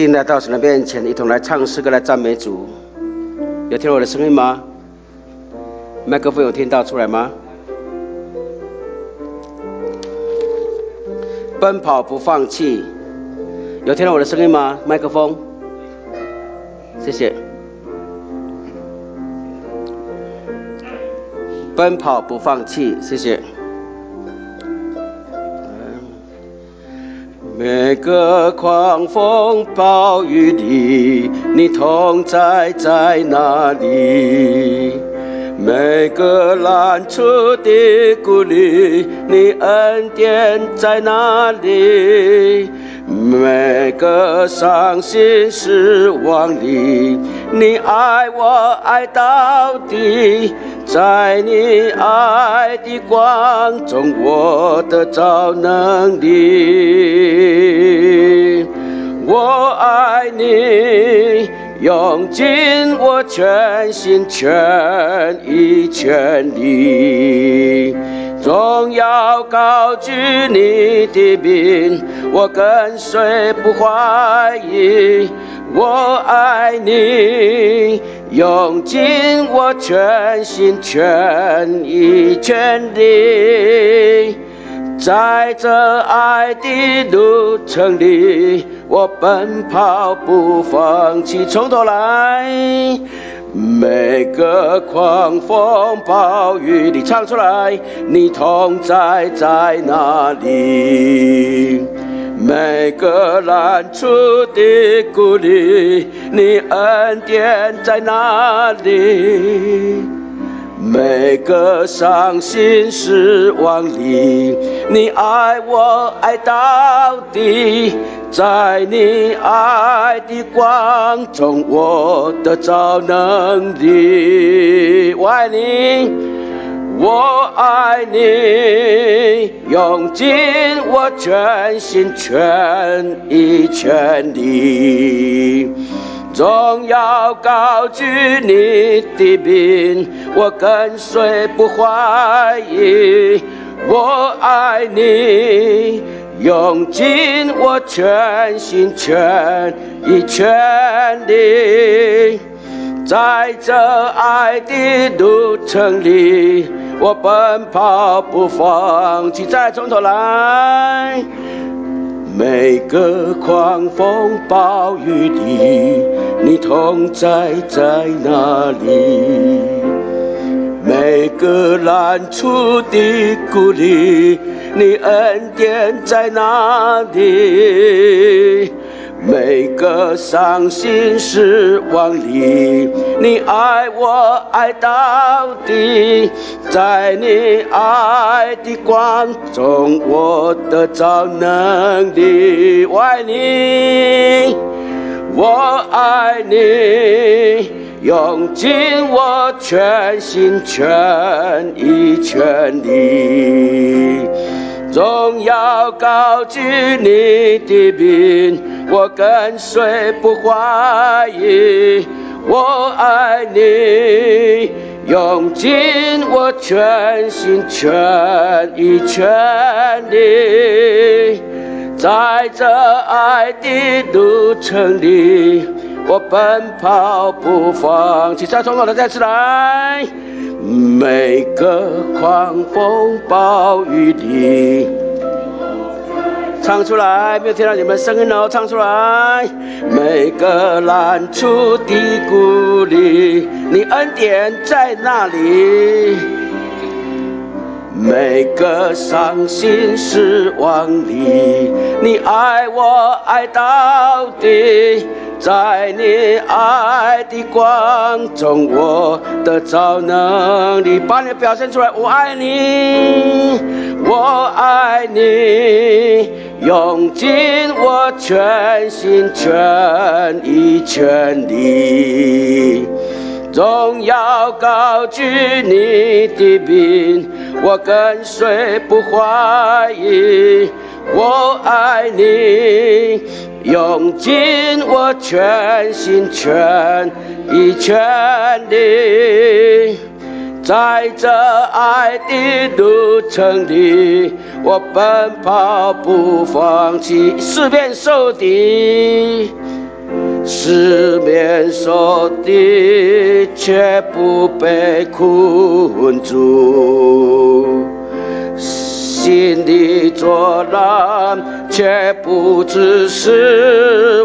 进来到神的面前，一同来唱诗歌，来赞美主。有听到我的声音吗？麦克风有听到出来吗？奔跑不放弃，有听到我的声音吗？麦克风，谢谢。奔跑不放弃，谢谢。每个狂风暴雨里，你同在在哪里？每个难处的鼓励，你恩典在哪里？每个伤心失望里，你爱我爱到底。在你爱的光中，我得着能力。我爱你，用尽我全心全意全力。荣耀高举你的名，我跟随不怀疑。我爱你，用尽我全心全意全力。在这爱的路程里，我奔跑不放弃。从头来，每个狂风暴雨里，唱出来，你同在在哪里？每个难处的鼓励，你恩典在哪里？每个伤心失望里，你爱我爱到底。在你爱的光中，我得着能力。我爱你，我爱你，用尽我全心全意全力。荣耀高举你的名，我跟随不怀疑。我爱你，用尽我全心全意全力。在这爱的路程里，我奔跑不放弃。再从头来，每个狂风暴雨里，你同在在哪里？每个难处的鼓励，你恩典在哪里？每个伤心失望里，你爱我爱到底。在你爱的光中，我得着能力。我爱你，我爱你，用尽我全心全意全力。荣耀高举你的名，我跟随不怀疑。我爱你，用尽我全心全意全力。在这爱的路程里，我奔跑不放弃。再从头来，再次来。每个狂风暴雨里，唱出来，没有听到你们声音哦，唱出来。每个难处的鼓励，你恩典在那里？每个伤心失望里，你爱我爱到底。在你爱的光中，我得着能力。把你表现出来，我爱你，我爱你，用尽我全心全意全力。荣耀高举你的名，我跟随不怀疑。我爱你，用尽我全心全意全力。在这爱的路程里，我奔跑不放弃，四面受敌。 四面受敌，却不被困住；心里作难，却不致失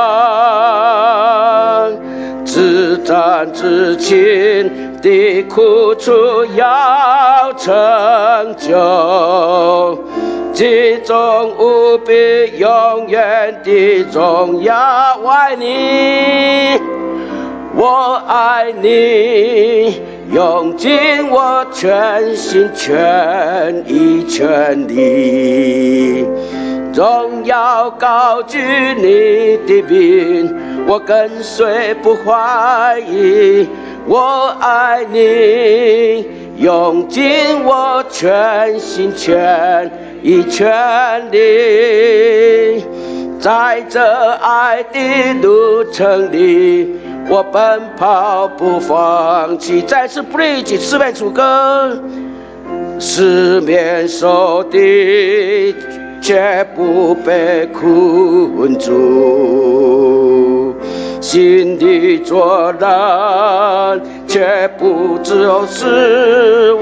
望。自战自亲的苦楚要成就，其中无比永远的荣耀。我爱你，我爱你，用尽我全心全意全力，荣耀高举你的名，我跟随不怀疑。我爱你，用尽我全心全意全力，在这爱的路程里，我奔跑不放弃。再次 bridge 四面楚歌，四面受敌，却不被困住；心里作难，却不致失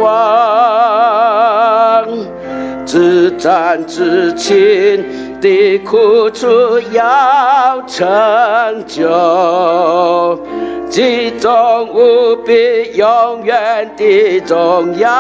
望。自战自亲的苦楚要成就，其中无比永远的荣耀。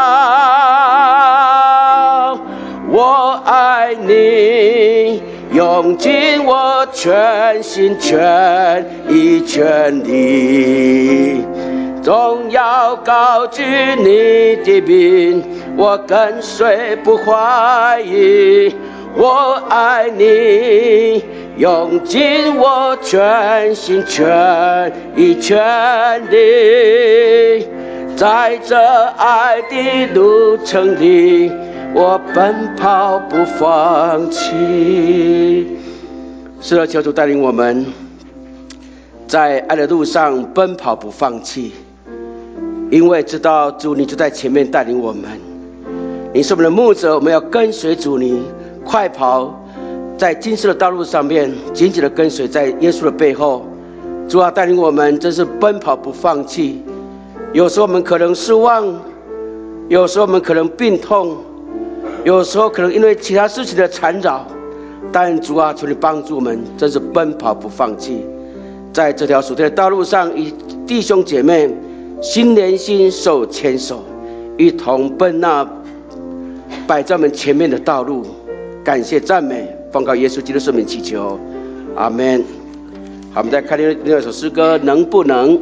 我爱你，用尽我全心全意全力，荣耀高举你的名，我跟随不怀疑。我爱你，用尽我全心全意全力，在这爱的路程里，我奔跑不放弃。是的，求主带领我们在爱的路上奔跑不放弃，因为知道主你就在前面带领我们，你是我们的牧者，我们要跟随主你快跑，在今世的道路上面紧紧的跟随在耶稣的背后。主啊，带领我们真是奔跑不放弃。有时候我们可能失望，有时候我们可能病痛，有时候可能因为其他事情的缠绕，但主啊，求你帮助我们，真是奔跑不放弃，在这条属天的道路上，与弟兄姐妹心连心，手牵手，一同奔那摆在我们前面的道路。感谢赞美，奉靠耶稣基督圣名祈求，阿们。好，我们再看另外一首诗歌，能不能？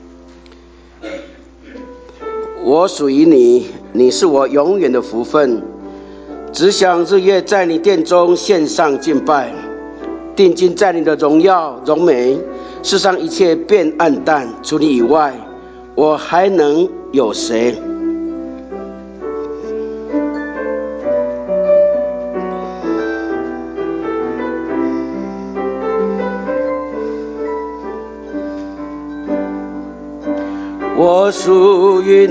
我属于你，你是我永远的福分，只想日夜在你殿中献上敬拜，定睛在你的荣耀荣美，世上一切变暗淡，除你以外，我还能有谁？我属于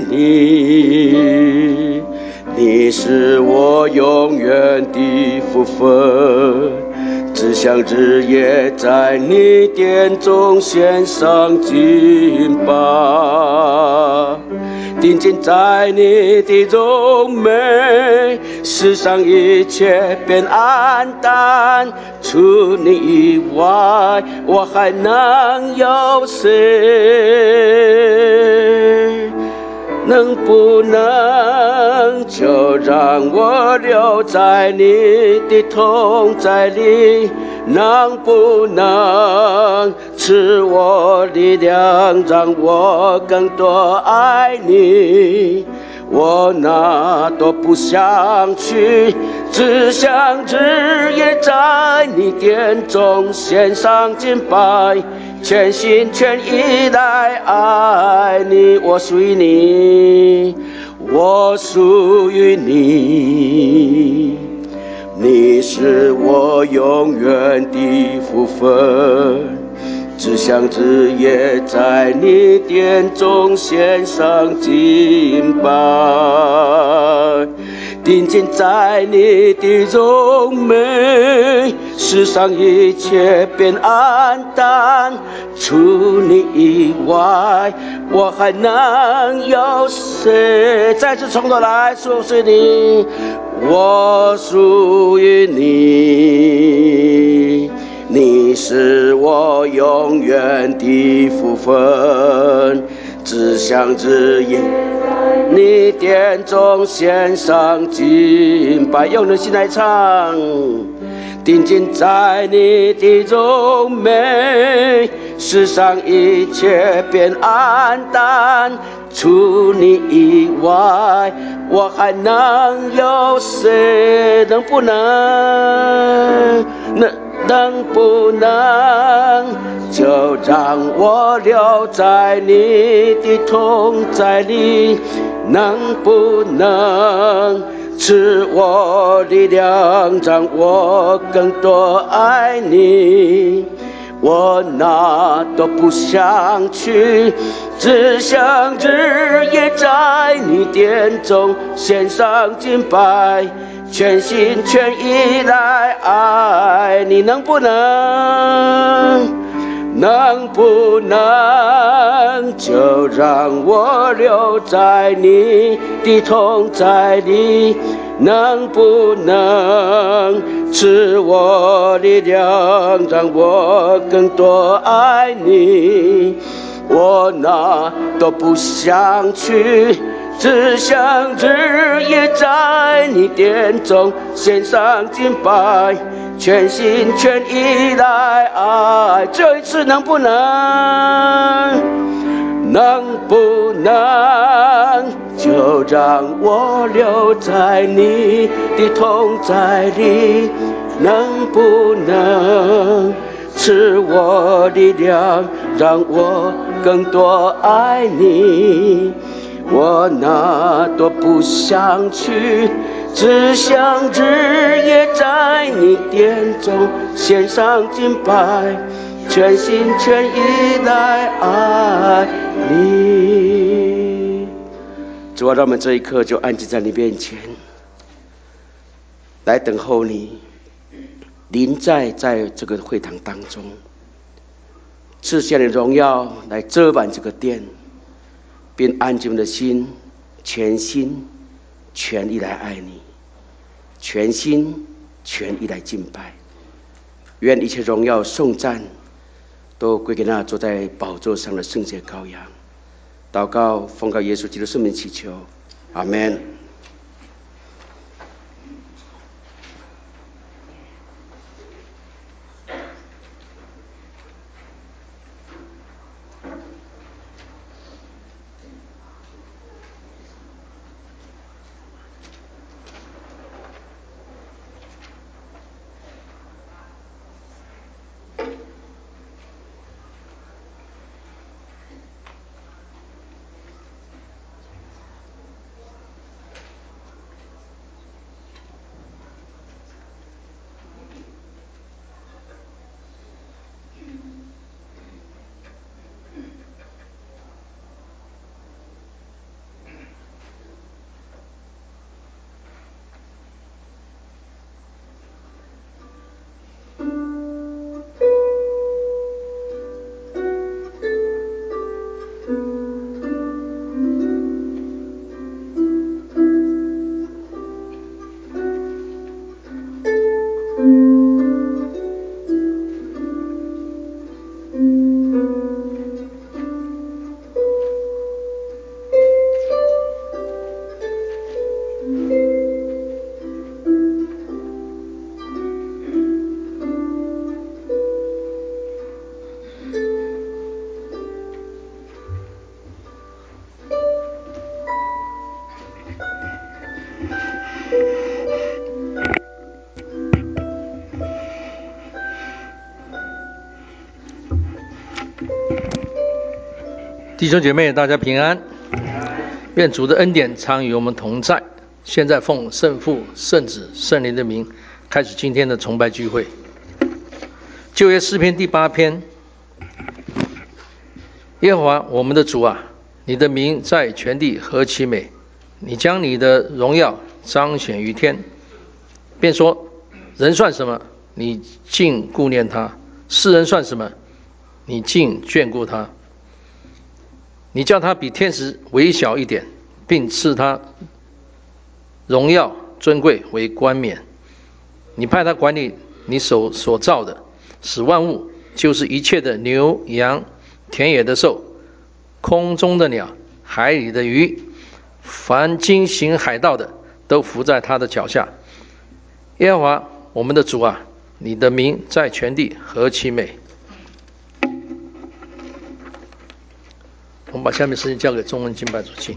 你，你是我永远的福分，只想日夜在你殿中献上敬拜，定睛在你的荣美，世上一切变暗淡，除你以外，我还能有谁？能不能就让我留在你的同在里？能不能赐我力量，让我更多爱你？我哪都不想去，只想日夜在你殿中献上敬拜，全心全意来爱你。我属于你，我属于你，你是我永远的福分，只想日夜在你殿中献上敬拜， 定睛在你的荣美，世上一切变暗淡，除你以外，我还能有谁？再次从头来说，是你，我属于你，你是我永远的福分，只想指引你殿中献上敬拜，用人心来唱，定睛在你的荣美，世上一切变暗淡，除你以外，我还能有谁？能不能就让我留在你的同在里？能不能赐我力量，让我更多爱你？我哪都不想去，只想日夜在你殿中献上敬拜，全心全意来爱你。能不能就让我留在你的同在里？能不能赐我力量，让我更多爱你？我哪都不想去，只想日夜在你殿中献上敬拜，全心全意来爱。最后一次，能不能就让我留在你的同在里？能不能赐我力量，让我更多爱你？我哪都不想去，只想日夜在你殿中献上敬拜，全心全意来爱你。主啊，让我们这一刻就安静在你面前，来等候你临在这个会堂当中，赐下你的荣耀来遮满这个殿，并安静的心全心全意来爱你，全心全意来敬拜。愿一切荣耀颂赞都归给那坐在宝座上的圣洁羔羊。祷告奉靠耶稣基督圣名祈求，阿们。 弟兄姐妹，大家平安。愿主的恩典常与我们同在。现在奉圣父、圣子、圣灵的名，开始今天的崇拜聚会。旧约诗篇第8篇。耶和华我们的主啊，你的名在全地何其美！你将你的荣耀彰显于天，便说：人算什么？你竟顾念他；世人算什么？你竟眷顾他。你叫他比天使微小一点，并赐他荣耀尊贵为冠冕。你派他管理你手所造的，使万物，就是一切的牛羊、田野的兽、空中的鸟、海里的鱼，凡经行海道的，都伏在他的脚下。耶和华我们的主啊，你的名在全地何其美！我们把下面时间交给中文敬拜主席。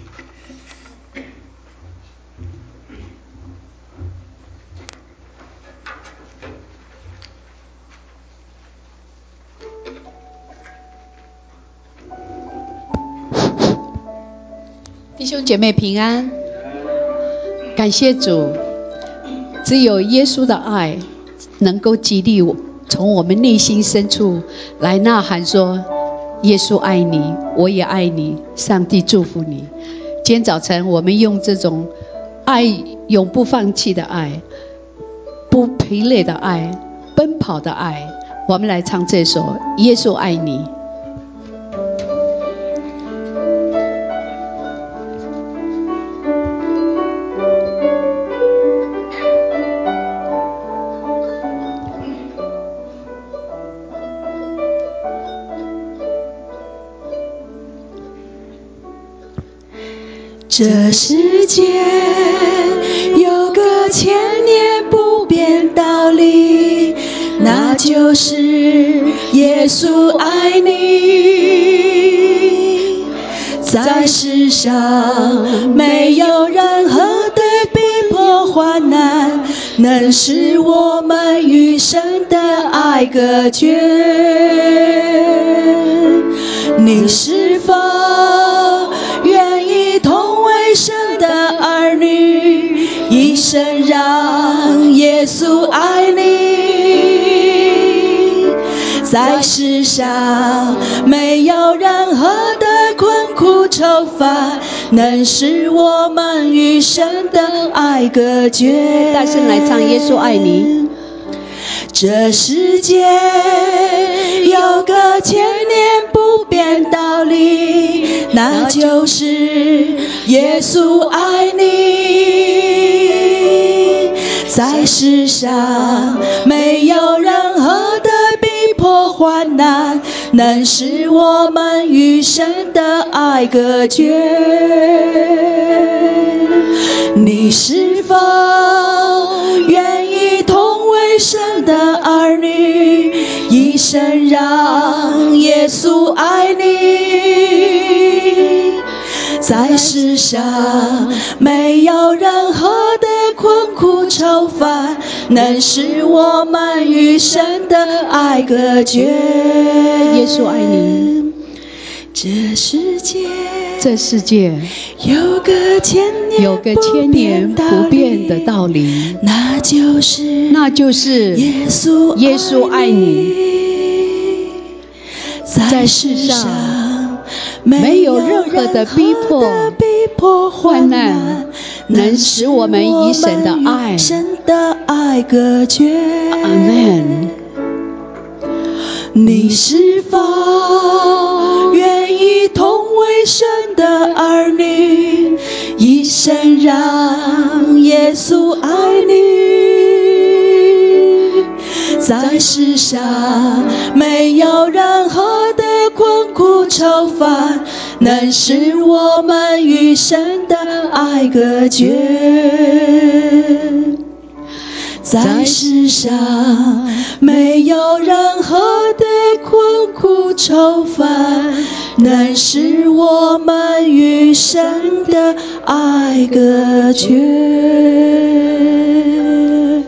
弟兄姐妹平安，感谢主，只有耶稣的爱能够激励我，从我们内心深处来呐喊说：耶稣爱你，我也爱你，上帝祝福你。今天早晨我们用这种爱，永不放弃的爱，不疲累的爱，奔跑的爱，我们来唱这首《耶稣爱你》。 这世界有个千年不变道理，那就是耶稣爱你。在世上没有任何的逼迫患难能使我们与神的爱隔绝。你是否愿意同为神的儿女，一生让耶稣爱你？在世上没有任何的困苦愁烦能使我们与神的爱隔绝。 大声来唱《耶稣爱你》。 这世界有个千年不变道理，那就是耶稣爱你。在世上没有任何的逼迫患难能使我们与神的爱隔绝。你是否愿意同为神的儿女，一生让耶稣爱你？在世上没有任何的困苦愁烦能使我们与神的爱隔绝。 耶稣爱你。 这世界有个千年不变的道理，那就是耶稣爱你。在世上没有任何的逼迫患难能使我们与神的爱隔绝。 阿们。 你是否愿意同为神的儿女，一生让耶稣爱你？在世上没有任何的困苦愁烦能使我们与神的爱隔绝。在世上没有任何的困苦愁烦能使我们与神的爱隔绝。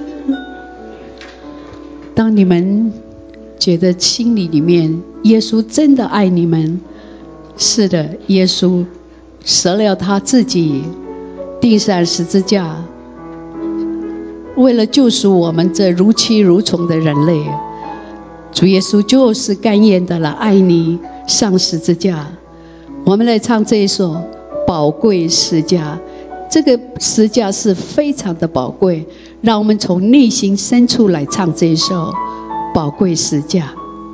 当你们觉得心里面耶稣真的爱你们，是的，耶稣舍了他自己，钉上十字架，为了救赎我们这如蛆如虫的人类，主耶稣就是甘愿的来爱你，上十字架。我们来唱这一首宝贵十架， 这个十架是非常的宝贵，让我们从内心深处来唱这一首宝贵十架。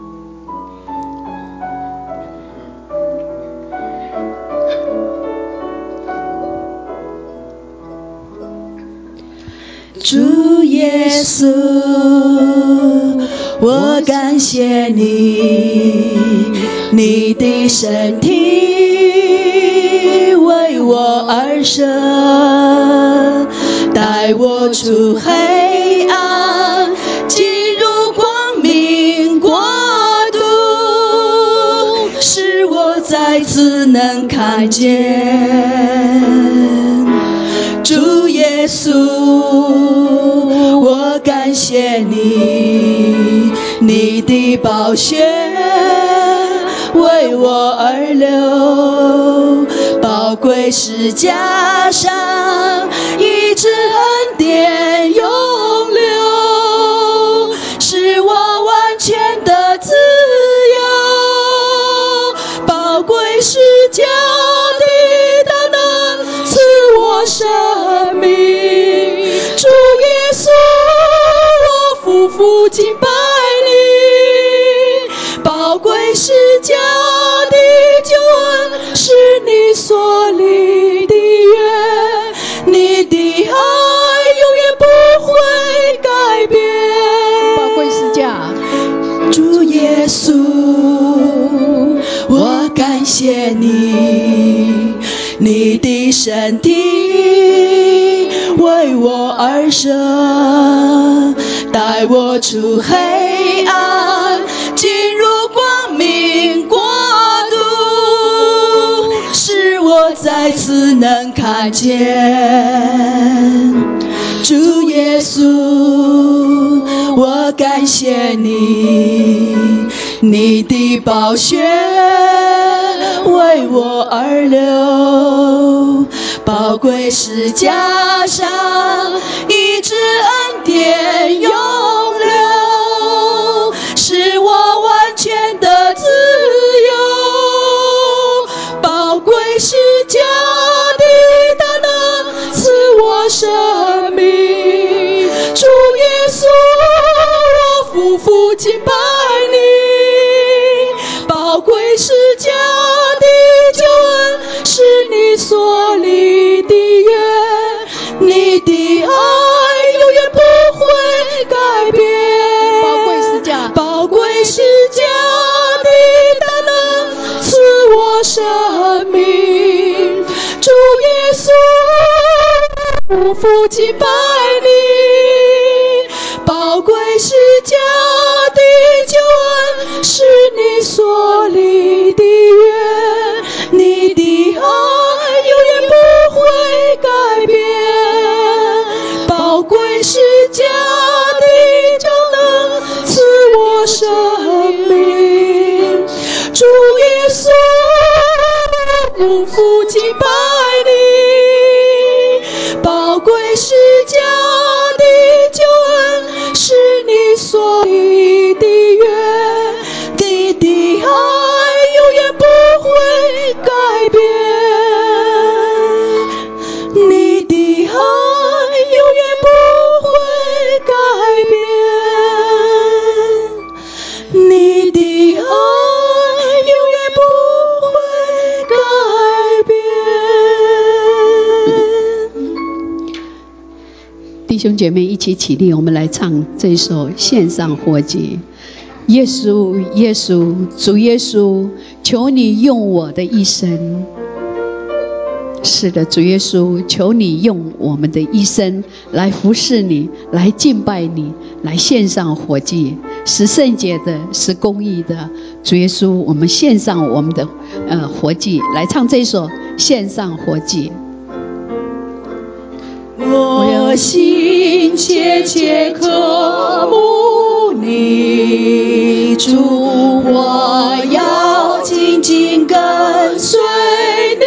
主耶稣，我感谢你，你的身体为我而舍，带我出黑暗，进入光明国度，使我再次能看见。主耶稣，我感谢你，你的宝血为我而流，宝贵十架上医治恩典永留，使我完全的自由，宝贵十架的大能赐我生命。主耶稣，我夫妇敬拜你，宝贵十架的救恩是你所立的约，你的爱永远不会改变。 宝贵十架， 主耶稣，我感谢你，你的身体为我而舍，带我出黑暗，进入光明国度，使我再次能看见。主耶稣，我感谢你，你的宝血为我而流，宝贵十架上医治恩典永留，使我完全的自由，宝贵十架的大能赐我生命。主耶稣，我夫妇敬拜你，宝贵十架的救恩是你所立的约，你的爱永远不会改变。 宝贵十架， 宝贵十架的大能赐我生命。主耶稣，夫妇敬拜你，宝贵十架的救恩是你所立的约，你的爱永远不会改变。宝贵十架的救能赐我生命。主耶稣，夫妇敬拜你，宝贵十架的救恩是你所立的约，你的爱永远不会改变，你的爱永远不会改变，你的爱永远不会改变。 弟兄姐妹一起起立，我们来唱这一首献上活祭。耶稣，耶稣，主耶稣，求你用我的一生。是的，主耶稣，求你用我们的一生来服侍你，来敬拜你，来献上活祭，是圣洁的，是公义的。主耶稣，我们献上我们的活祭，来唱这一首献上活祭。 我心切切渴慕你，主，我要紧紧跟随你，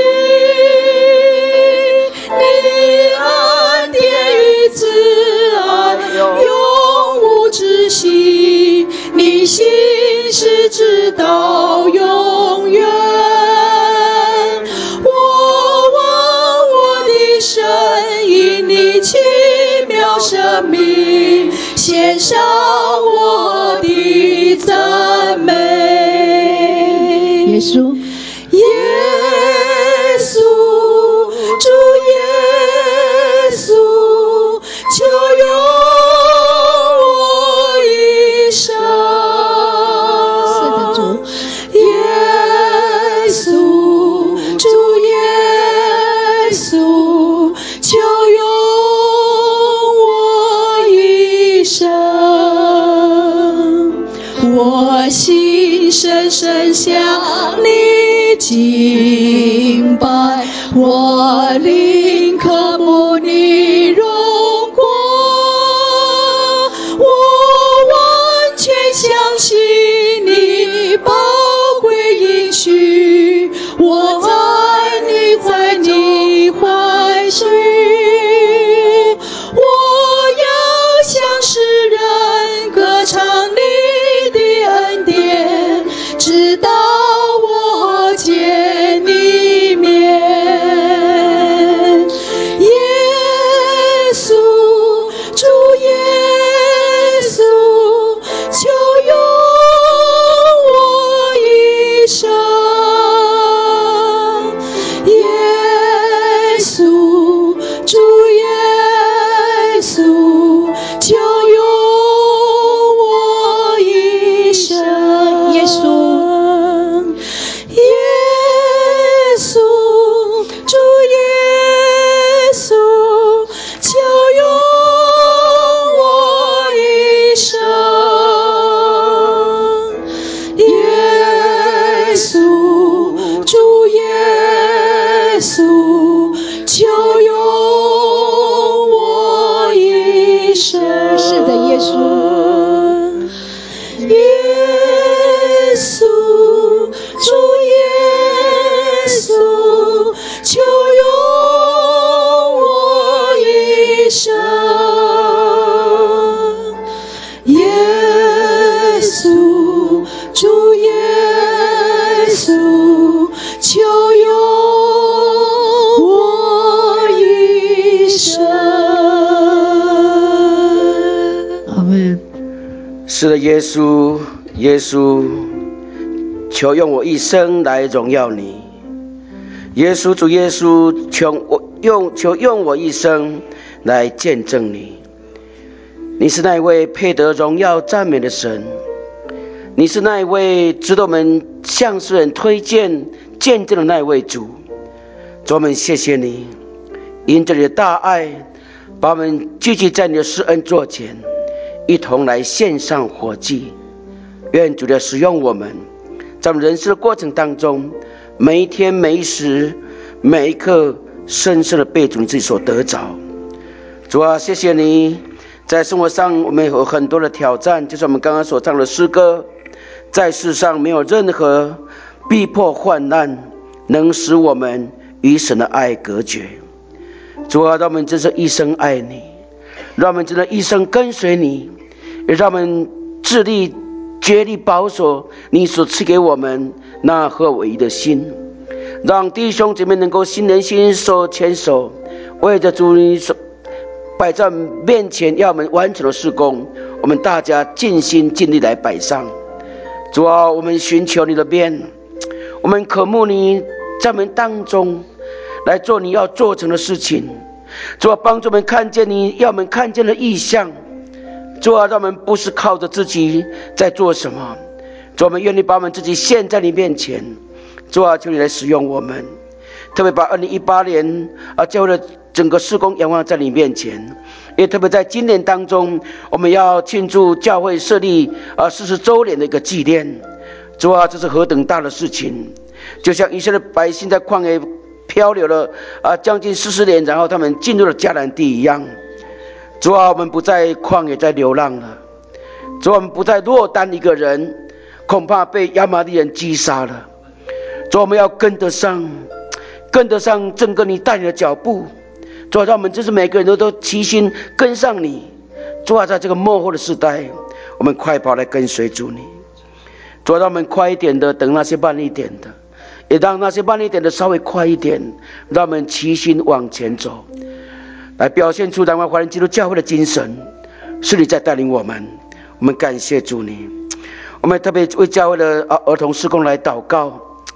你恩典与慈爱永无止息，你心是直到永远。我望我的神耶稣， 耶稣，主耶稣，求用我一生。 是的，主。 耶稣，主耶稣，求用我一生。我心深深向你敬拜，我灵渴慕你荣光，我完全相信你宝贵应许，我在你怀里，我要向世人歌唱你的恩典，直到我见你面。耶稣，主耶稣，求用我一生。耶稣，主耶稣，求用我一生。 耶稣， 耶稣，主耶稣，求用我一生。耶稣，主耶稣，求用我一生。 是的，耶稣。 耶稣，主耶稣，求用我一生。耶稣，主耶稣，求用我一生。 阿们。 是的，耶稣，耶稣，求用我一生来荣耀你。耶稣，主耶稣，求用我一生来见证你。你是那一位配得荣耀赞美的神，你是那一位值得我们向世人推荐见证的那一位主。主，我们谢谢你，因着你的大爱，把我们聚集在你的施恩座前，一同来献上火祭。愿主的使用我们，在我们人生的过程当中，每一天每一时每一刻，深深的被主你自己所得着。主啊，谢谢你，在生活上我们有很多的挑战，就是我们刚刚所唱的诗歌，在世上没有任何逼迫患难能使我们与神的爱隔绝。主啊，让我们真是一生爱你，让我们真的一生跟随你，也让我们致力竭力保守你所赐给我们那合我意的心，让弟兄姐妹能够心连心手牵手，为着主你所摆在面前要我们完成的事工，我们大家尽心尽力来摆上。主啊，我们寻求你的面，我们渴慕你在我们当中来做你要做成的事情。主啊，帮助我们看见你要我们看见的意象。主啊，让我们不是靠着自己在做什么，主啊，我们愿意把我们自己献在你面前。主啊，求你来使用我们，特别把2018年教会的整个事工仰望在你面前，也特别在今年当中，我们要庆祝教会设立40周年的一个纪念。主啊，这是何等大的事情！就像以色列百姓在旷野漂流了将近40年，然后他们进入了迦南地一样。主啊，我们不在旷野在流浪了，主啊，我们不再落单一个人，恐怕被亚玛力人击杀了。主啊，我们要跟得上整个你带领的脚步。主啊，让我们真是每个人都齐心跟上你。主啊，在这个末后的时代，我们快跑来跟随主你。主啊，让我们快一点的等那些慢一点的，也让那些慢一点的稍微快一点，让我们齐心往前走，来表现出台湾华人基督教会的精神，是你在带领我们。我们感谢主你，我们特别为教会的儿童事工来祷告。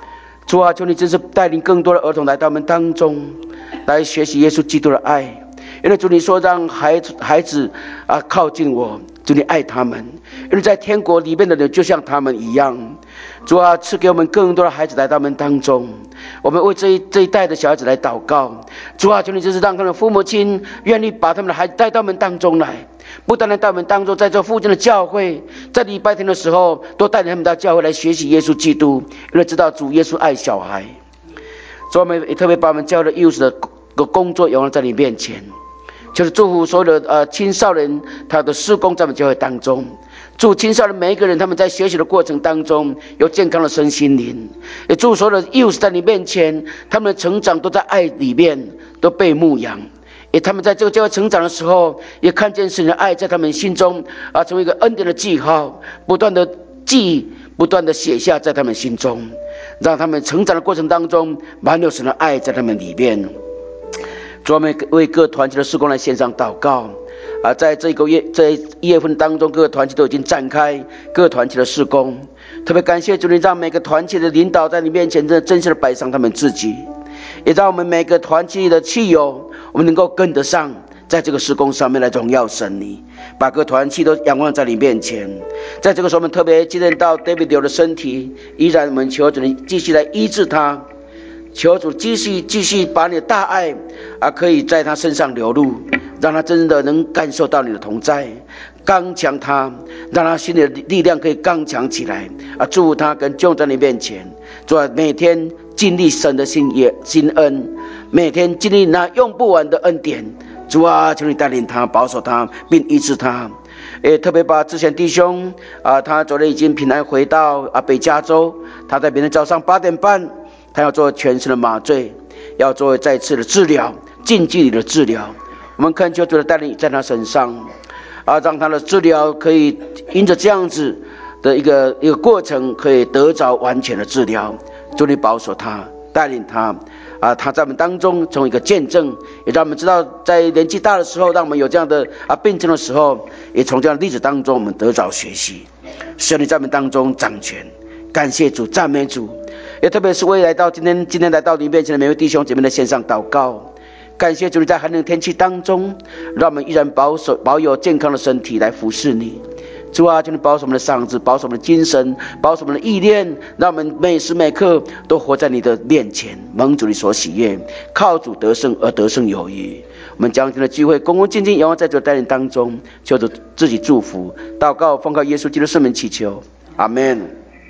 主啊，求你真是带领更多的儿童来到我们当中，来学习耶稣基督的爱。因为主你说让孩子靠近我，主你爱他们，因为在天国里面的人就像他们一样。主啊，赐给我们更多的孩子来到我们当中，我们为这一代的小孩子来祷告。主啊，求你就是让他们的父母亲愿意把他们的孩子带到我们当中来，不单单带我们当中，在这附近的教会，在礼拜天的时候，都带领他们到教会来学习耶稣基督，因为知道主耶稣爱小孩。主，我们也特别把我们教会的幼师的工作仰望在你面前，就是祝福所有的青少年他的事工在我们教会当中。祝青少年每一个人他们在学习的过程当中有健康的身心灵，也祝所有的幼师在你面前，他们的成长都在爱里面，都被牧养。也他们在这个教会成长的时候，也看见神的爱在他们心中成为一个恩典的记号，不断的记，不断的写下在他们心中，让他们成长的过程当中满有神的爱在他们里面。主，我们为各团体的事工来献上祷告。在这一月份当中，各个团体都已经展开各个团体的事工，特别感谢主，你让每个团体的领导在你面前真实的摆上他们自己，也让我们每个团体的戚友，我们能够跟得上，在这个事工上面来荣耀神你，把各团体都仰望在你面前。在这个时候，我们特别纪念到 David 刘的身体，依然我们求主你继续来医治他，求主继续把你的大爱可以在他身上流露，让他真的能感受到你的同在，刚强他，让他心里的力量可以刚强起来祝福他跟众在你面前。主啊，每天经历神的心恩，每天经历那用不完的恩典。主啊，求你带领他，保守他，并医治他。也特别把之前弟兄他昨天已经平安回到北加州，他在明天早上8点半，他要做全身的麻醉，要做再次的治疗，近距离的治疗。我们恳求主的带领在他身上让他的治疗可以因着这样子的一个过程，可以得着完全的治疗。主你保守他，带领他他在我们当中成为一个见证，也让我们知道在年纪大的时候，让我们有这样的病症的时候，也从这样的例子当中我们得着学习。神你在我们当中掌权，感谢主，赞美主。也特别是为来到今天来到你面前的每位弟兄姐妹的线上祷告，感谢主你在寒冷天气当中，让我们依然保有健康的身体来服侍你。主啊，求你保守我们的嗓子，保守我们的精神，保守我们的意念，让我们每时每刻都活在你的面前，蒙主你所喜悦，靠主得胜而得胜有余。我们将今天的聚会恭恭敬敬仰望在主的带领当中，求主自己祝福，祷告奉靠耶稣基督圣名祈求，阿们。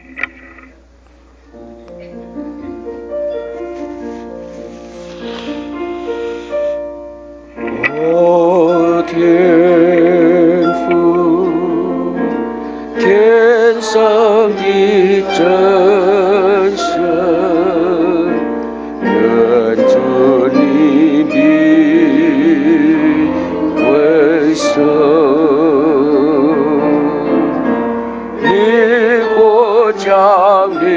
天父，天上的真神，愿主你名为圣，你国降临，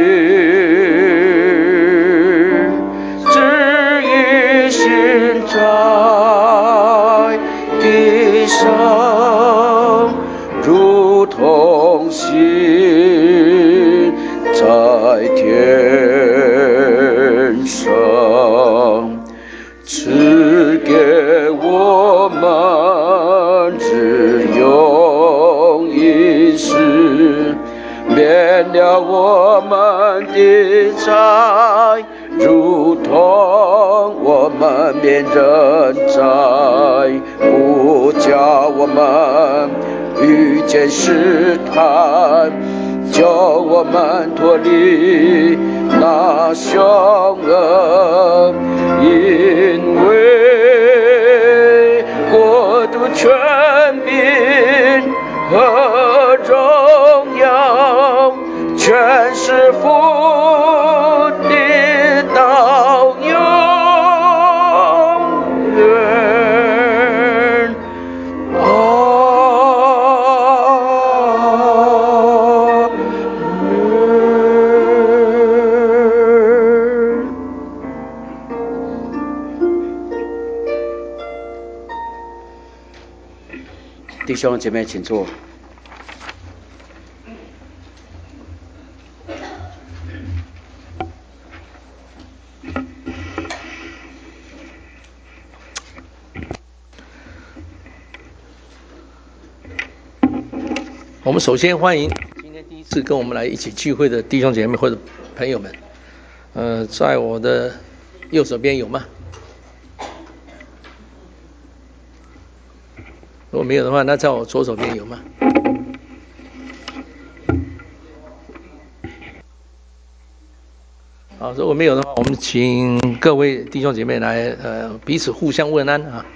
旨意行在地上，如同行在天上。赐给我们日用饮食，免了我们的债，如同我们免人债，不叫我们遇见试探，救我们脱离那凶恶。因为国度、权柄和荣耀，全是父的到永远。弟兄姐妹请坐。 我们首先欢迎今天第一次跟我们来一起聚会的弟兄姐妹或者朋友们。在我的右手边有吗？如果没有的话，那在我左手边有吗？好，如果没有的话，我们请各位弟兄姐妹来彼此互相问安啊。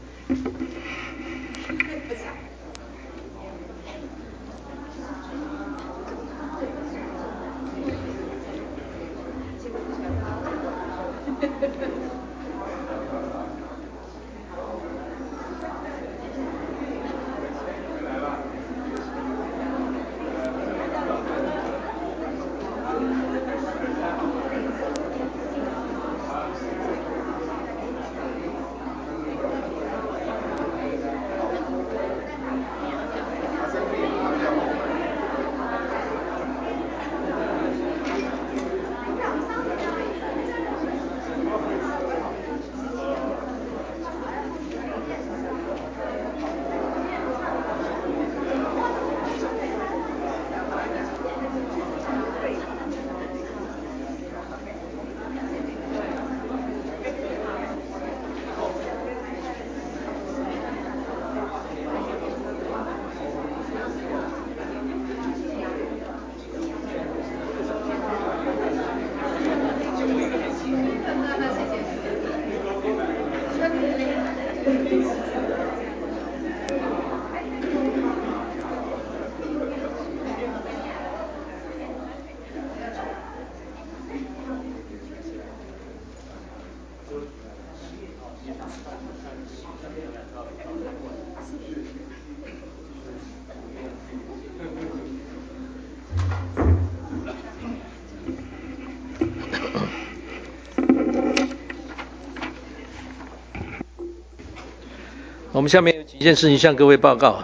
我们下面有几件事情向各位报告。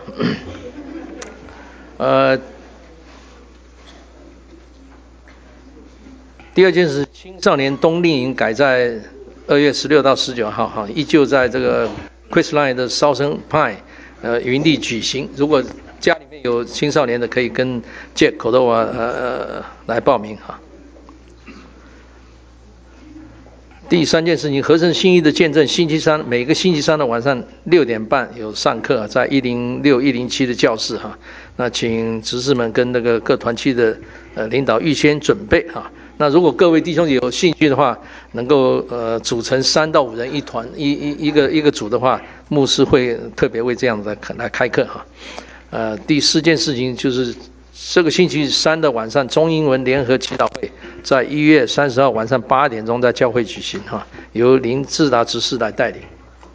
第二件事，青少年冬令营改在2月16到19号，哈，依旧在这个 Questline 的 Southern Pine 云地举行。如果家里面有青少年的，可以跟 Jack Cordova 来报名哈。第三件事情，合成心意的见证，星期三每个星期三的晚上6点半有上课，在106、107的教室哈。那请执事们跟那个各团契的领导预先准备哈。那如果各位弟兄有兴趣的话，能够组成3到5人一团，一个组的话，牧师会特别为这样的来开课哈。第4件事情就是这个星期三的晚上，中英文联合祈祷会在1月30号晚上8点钟在教会举行哈，由林志达执事来带领。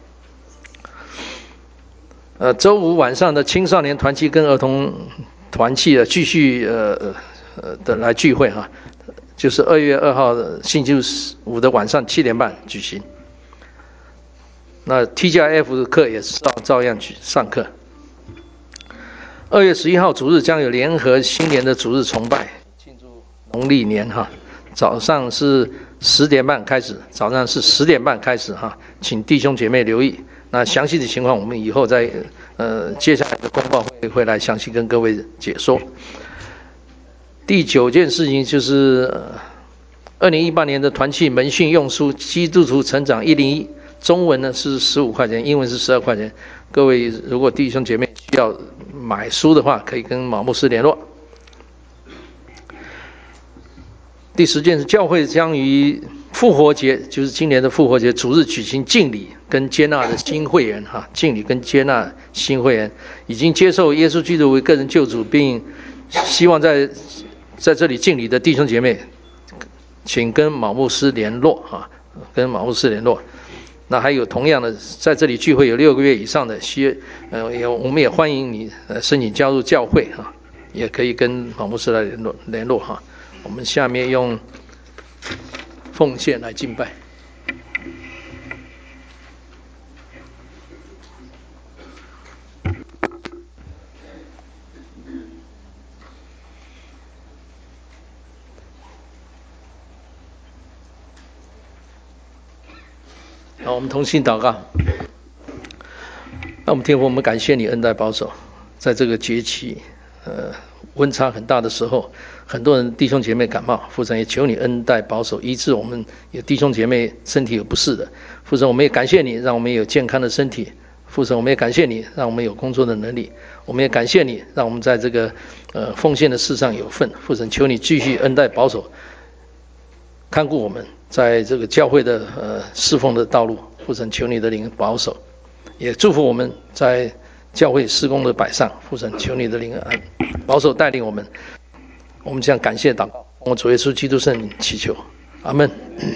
周五晚上的青少年团契跟儿童团契继续的来聚会哈，就是2月2号的星期五的晚上7点半举行。那 TGIF 的课也是照样去上课。2月11号主日将有联合新年的主日崇拜，庆祝农历年哈。早上是10点半开始，哈，请弟兄姐妹留意。那详细的情况我们以后在接下来的公报会来详细跟各位解说。第9件事情就是2018年的团契门训用书《基督徒成长101》，中文呢是15块钱，英文是12块钱。各位如果弟兄姐妹需要买书的话，可以跟马牧师联络。第10件是教会将于复活节，就是今年的复活节主日举行敬礼跟接纳的新会员哈，敬礼跟接纳新会员已经接受耶稣基督为个人救主，并希望在这里敬礼的弟兄姐妹，请跟马牧师联络哈，跟马牧师联络。那还有同样的，在这里聚会有6个月以上的，我们也欢迎你申请加入教会哈，也可以跟马牧师来联络哈。我们下面用奉献来敬拜。好，我们同心祷告。那我们天父，我们感谢你恩待保守，在这个节期， 温差很大的时候，很多人弟兄姐妹感冒，父神也求你恩待保守医治我们有弟兄姐妹身体有不适的，父神我们也感谢你，让我们有健康的身体，父神我们也感谢你，让我们有工作的能力，我们也感谢你，让我们在这个奉献的事上有份，父神求你继续恩待保守看顾我们在这个教会的侍奉的道路，父神求你的灵保守，也祝福我们在教会施工的摆上，父神求你的灵保守带领我们，我们这样感谢祷告，我主耶稣基督圣名祈求，阿们。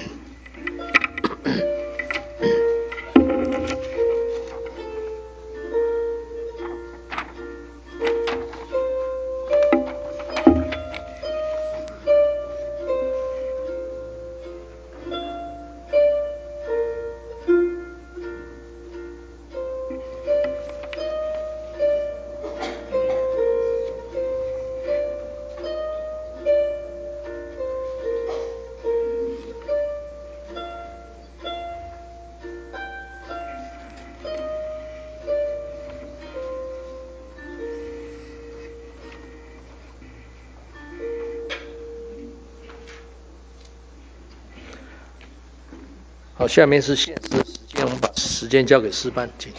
好，下面是献诗的时间，我们把时间交给诗班，请。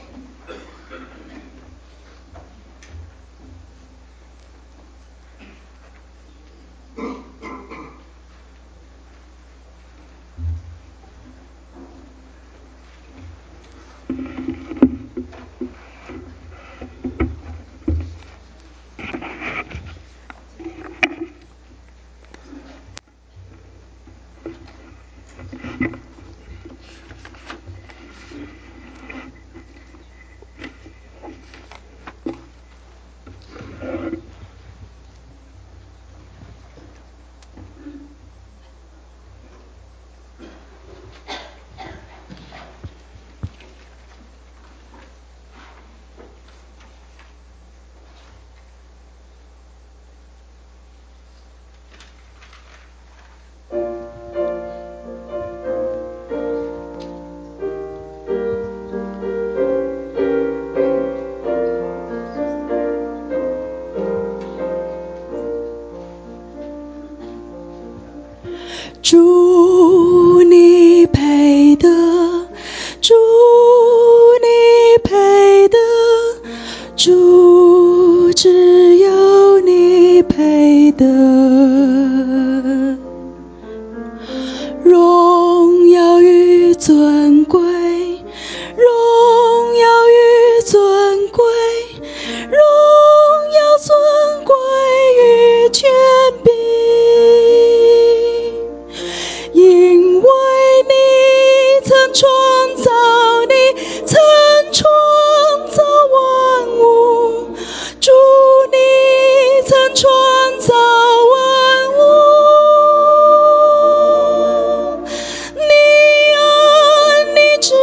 主你配得，主你配得，主只有你配得，荣耀与尊贵，荣耀与尊贵，荣耀尊贵与权柄。因为你曾创造，你曾创造万物，主你曾创造万物，你啊，你只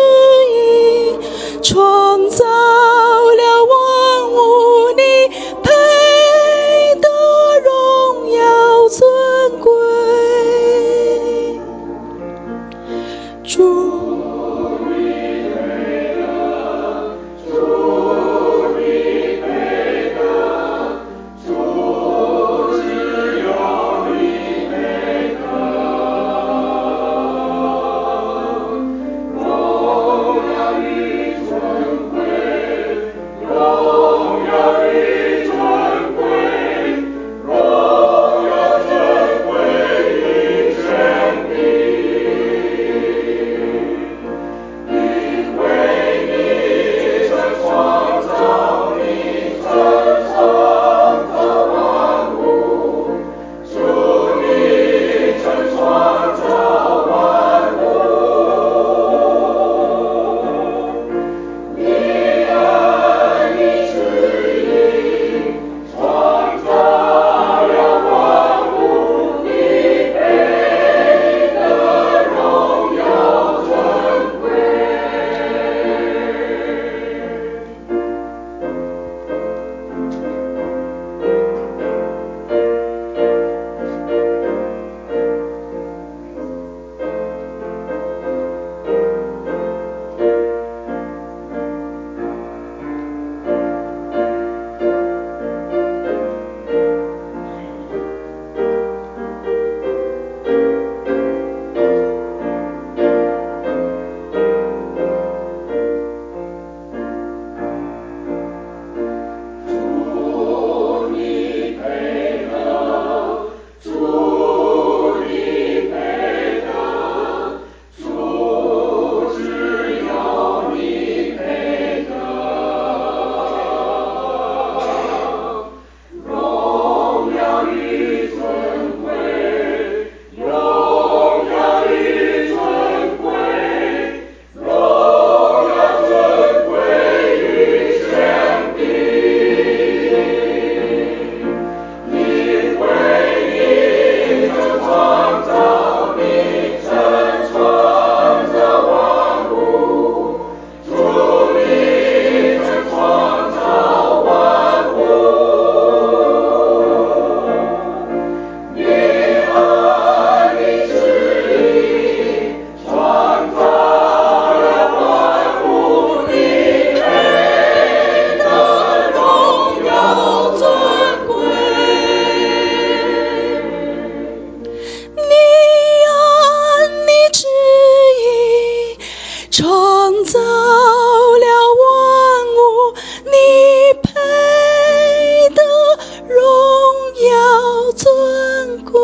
造了万物，你配得荣耀尊贵。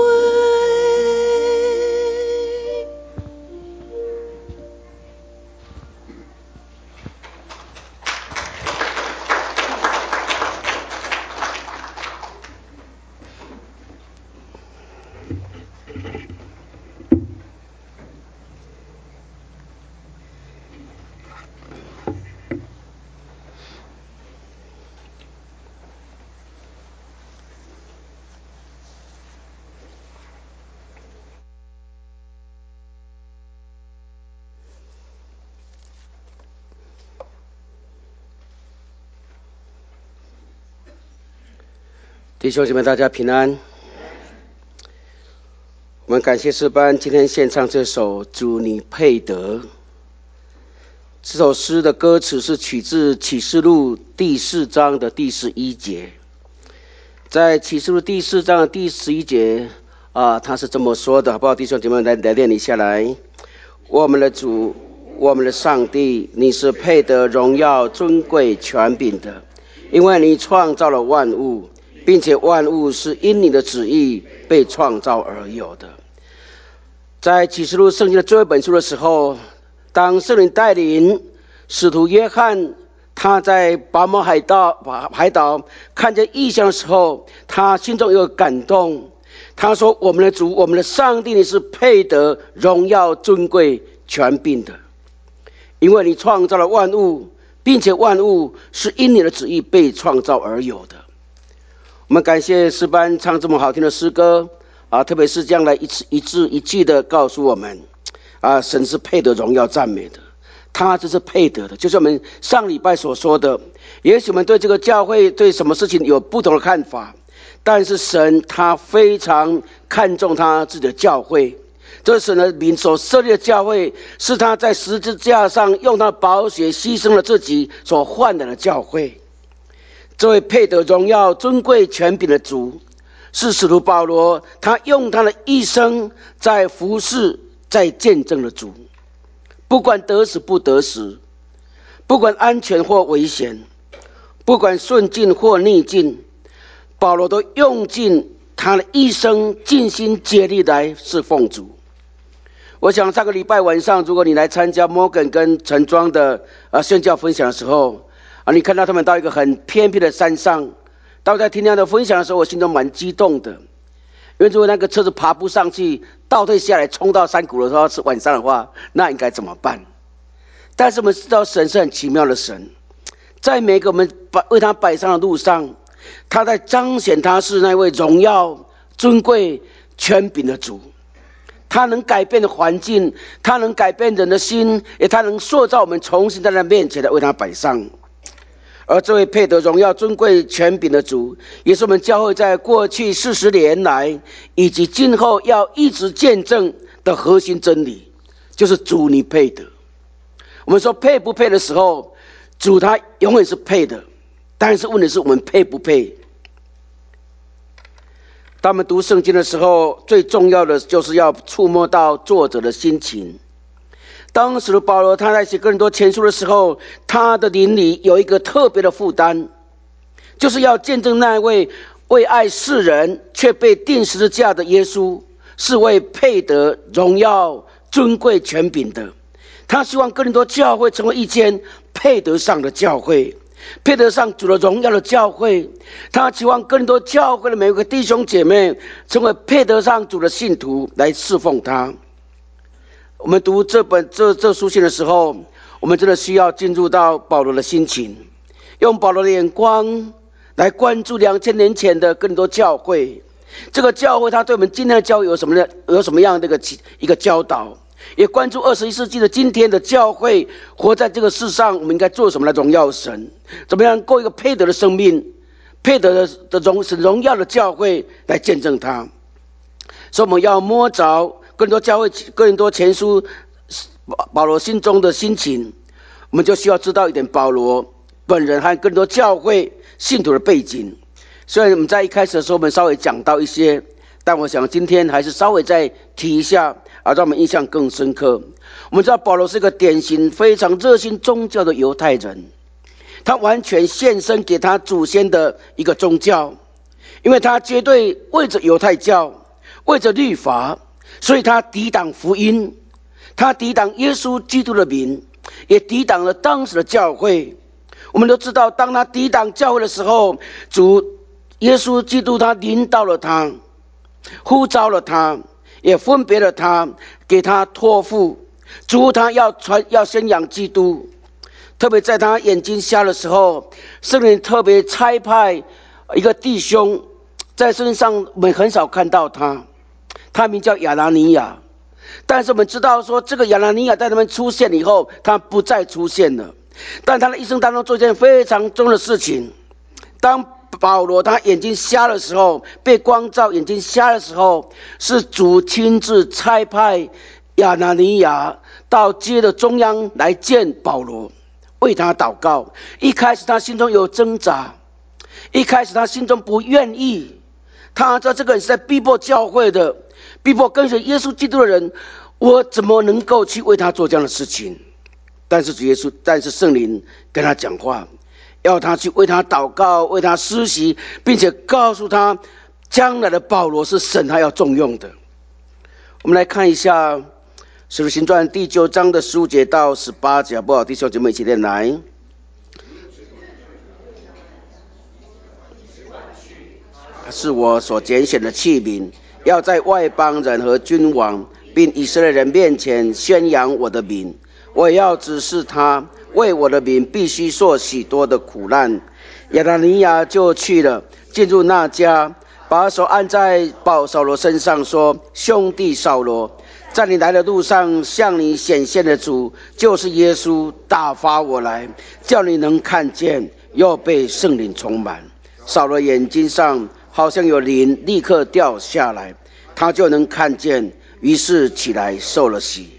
弟兄姐妹，大家平安。我们感谢诗班今天献唱这首《主你配得》。这首诗的歌词是取自启示录第4章的第11节。在启示录第4章的第11节他是这么说的，好不好？弟兄姐妹来念一下来。我们的主，我们的上帝，你是配得荣耀尊贵权柄的，因为你创造了万物，并且万物是因你的旨意被创造而有的。在启示录圣经的最后一本书的时候，当圣灵带领使徒约翰，他在拔摩海岛看见异象的时候，他心中有感动。他说：我们的主，我们的上帝，你是配得荣耀尊贵权柄的，因为你创造了万物，并且万物是因你的旨意被创造而有的。我们感谢诗班唱这么好听的诗歌特别是这样来一字一句的告诉我们神是配得荣耀赞美的，他这是配得的。就是我们上礼拜所说的，也许我们对这个教会对什么事情有不同的看法，但是神他非常看重他自己的教会。这神的名所设立的教会，是他在十字架上用他的宝血牺牲了自己所换来的教会。这位配得荣耀尊贵权柄的主，是使徒保罗，他用他的一生在服侍，在见证的主。不管得时不得时，不管安全或危险，不管顺境或逆境，保罗都用尽他的一生，尽心竭力来侍奉主。我想上个礼拜晚上，如果你来参加摩根跟陈庄的宣教分享的时候你看到他们到一个很偏僻的山上，当在听他的分享的时候，我心中蛮激动的。因为如果那个车子爬不上去，倒退下来冲到山谷的时候，是晚上的话，那应该怎么办？但是我们知道神是很奇妙的神，在每个我们为他摆上的路上，他在彰显他是那位荣耀尊贵权柄的主。他能改变的环境，他能改变人的心，也他能塑造我们重新在他面前来为他摆上。而这位配得荣耀尊贵权柄的主，也是我们教会在过去40年来以及今后要一直见证的核心真理，就是主你配得。我们说配不配的时候，主他永远是配的，但是问题是我们配不配。当我们读圣经的时候，最重要的就是要触摸到作者的心情。当时的保罗他在写哥林多前书的时候，他的灵里有一个特别的负担，就是要见证那位为爱世人却被钉十字架的耶稣，是为配得荣耀尊贵权柄的。他希望哥林多教会成为一间配得上的教会，配得上主的荣耀的教会。他期望哥林多教会的每一个弟兄姐妹成为配得上主的信徒，来侍奉他。我们读这书信的时候，我们真的需要进入到保罗的心情，用保罗的眼光来关注2000年前的哥林多教会。这个教会他对我们今天的教会有什么样的一个教导，也关注21世纪的今天的教会活在这个世上，我们应该做什么来荣耀神，怎么样过一个配得的生命，配得的荣耀的教会来见证他。所以我们要摸着哥林多前书保罗心中的心情，我们就需要知道一点保罗本人和哥林多教会信徒的背景。虽然我们在一开始的时候我们稍微讲到一些， 但我想今天还是稍微再提一下，让我们印象更深刻。我们知道保罗是一个典型非常热心宗教的犹太人，他完全献身给他祖先的一个宗教，因为他绝对为着犹太教，为着律法，所以他抵挡福音，他抵挡耶稣基督的名，也抵挡了当时的教会。我们都知道，当他抵挡教会的时候，主耶稣基督他临到了他，呼召了他，也分别了他，给他托付，主他要宣扬基督。特别在他眼睛瞎的时候，圣灵特别差派一个弟兄，在圣经上我们很少看到他名叫亚拿尼亚。但是我们知道说，这个亚拿尼亚在他们出现以后，他不再出现了。但他的一生当中做一件非常重要的事情，当保罗他眼睛瞎的时候，被光照眼睛瞎的时候，是主亲自差派亚拿尼亚到街的中央来见保罗，为他祷告。一开始他心中有挣扎，一开始他心中不愿意，他知道这个人是在逼迫教会的，逼迫跟随耶稣基督的人，我怎么能够去为他做这样的事情？但是圣灵跟他讲话，要他去为他祷告，为他施洗，并且告诉他将来的保罗是神他要重用的。我们来看一下《使徒行传》第9章的15节到18节，好不好？弟兄姐妹一起念来。是我所拣选的器皿，要在外邦人和君王并以色列人面前宣扬我的名。我也要指示他，为我的名必须受许多的苦难。亚拿尼亚就去了，进入那家，把手按在扫罗身上，说：兄弟扫罗，在你来的路上向你显现的主，就是耶稣，打发我来，叫你能看见，又被圣灵充满。扫罗眼睛上好像有灵立刻掉下来，他就能看见，于是起来受了洗。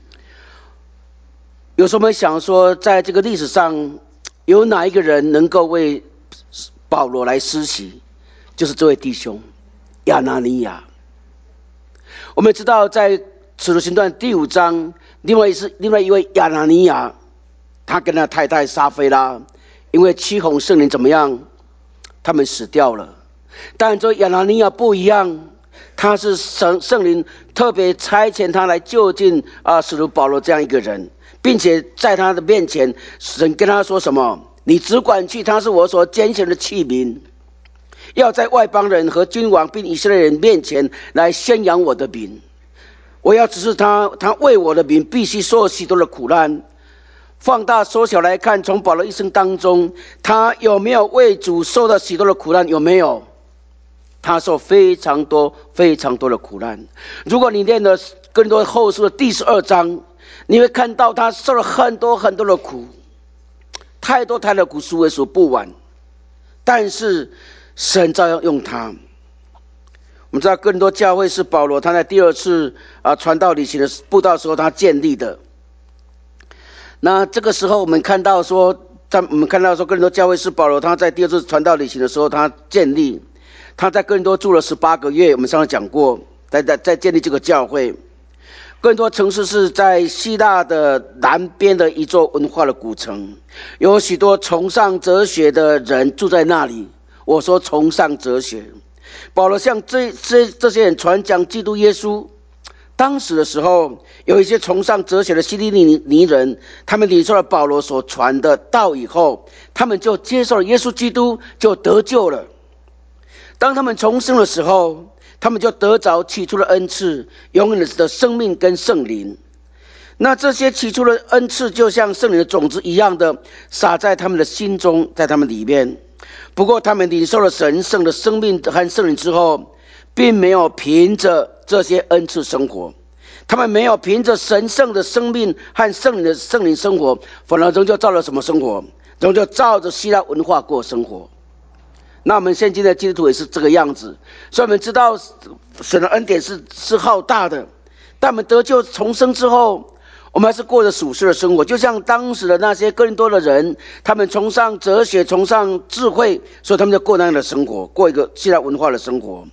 有时候我们想说，在这个历史上，有哪一个人能够为保罗来施洗？就是这位弟兄亚拿尼亚。我们知道，在使徒行传第5章，另外一位亚拿尼亚，他跟他太太撒非拉，因为欺哄圣灵怎么样？他们死掉了。但这亚拿尼亚不一样，他是圣灵特别差遣他来就近使徒保罗这样一个人。并且在他的面前，神跟他说什么？你只管去，他是我所拣选的器皿，要在外邦人和君王并以色列人面前来宣扬我的名。我要指示他，他为我的名必须受许多的苦难。放大缩小来看，从保罗一生当中，他有没有为主受到许多的苦难？有没有？他受非常多非常多的苦难。如果你念了更多后书的第12章，你会看到他受了很多很多的苦，太多的苦，数也数不完。但是神照样用他。我们知道更多教会是保罗他在第2次传道旅行的布道时候他建立的。那这个时候我们看到说更多教会是保罗他在第2次传道旅行的时候他建立。他在更多住了18个月，我们上次讲过，在建立这个教会。更多城市是在希腊的南边的一座文化的古城，有许多崇尚哲学的人住在那里。我说崇尚哲学，保罗向这些人传讲基督耶稣。当时的时候，有一些崇尚哲学的希利尼人，他们领受了保罗所传的道以后，他们就接受了耶稣基督，就得救了。当他们重生的时候，他们就得着起初的恩赐，永远的生命跟圣灵。那这些起初的恩赐就像圣灵的种子一样的撒在他们的心中，在他们里面。不过他们领受了神圣的生命和圣灵之后，并没有凭着这些恩赐生活，他们没有凭着神圣的生命和圣灵生活，反而仍旧照着什么生活？仍旧照着希腊文化过生活。那我们现今的基督徒也是这个样子，所以我们知道神的恩典是浩大的，但我们得救重生之后，我们还是过着属世的生活，就像当时的那些哥林多的人，他们崇尚哲学，崇尚智慧，所以他们就过那样的生活，过一个希腊文化的生活。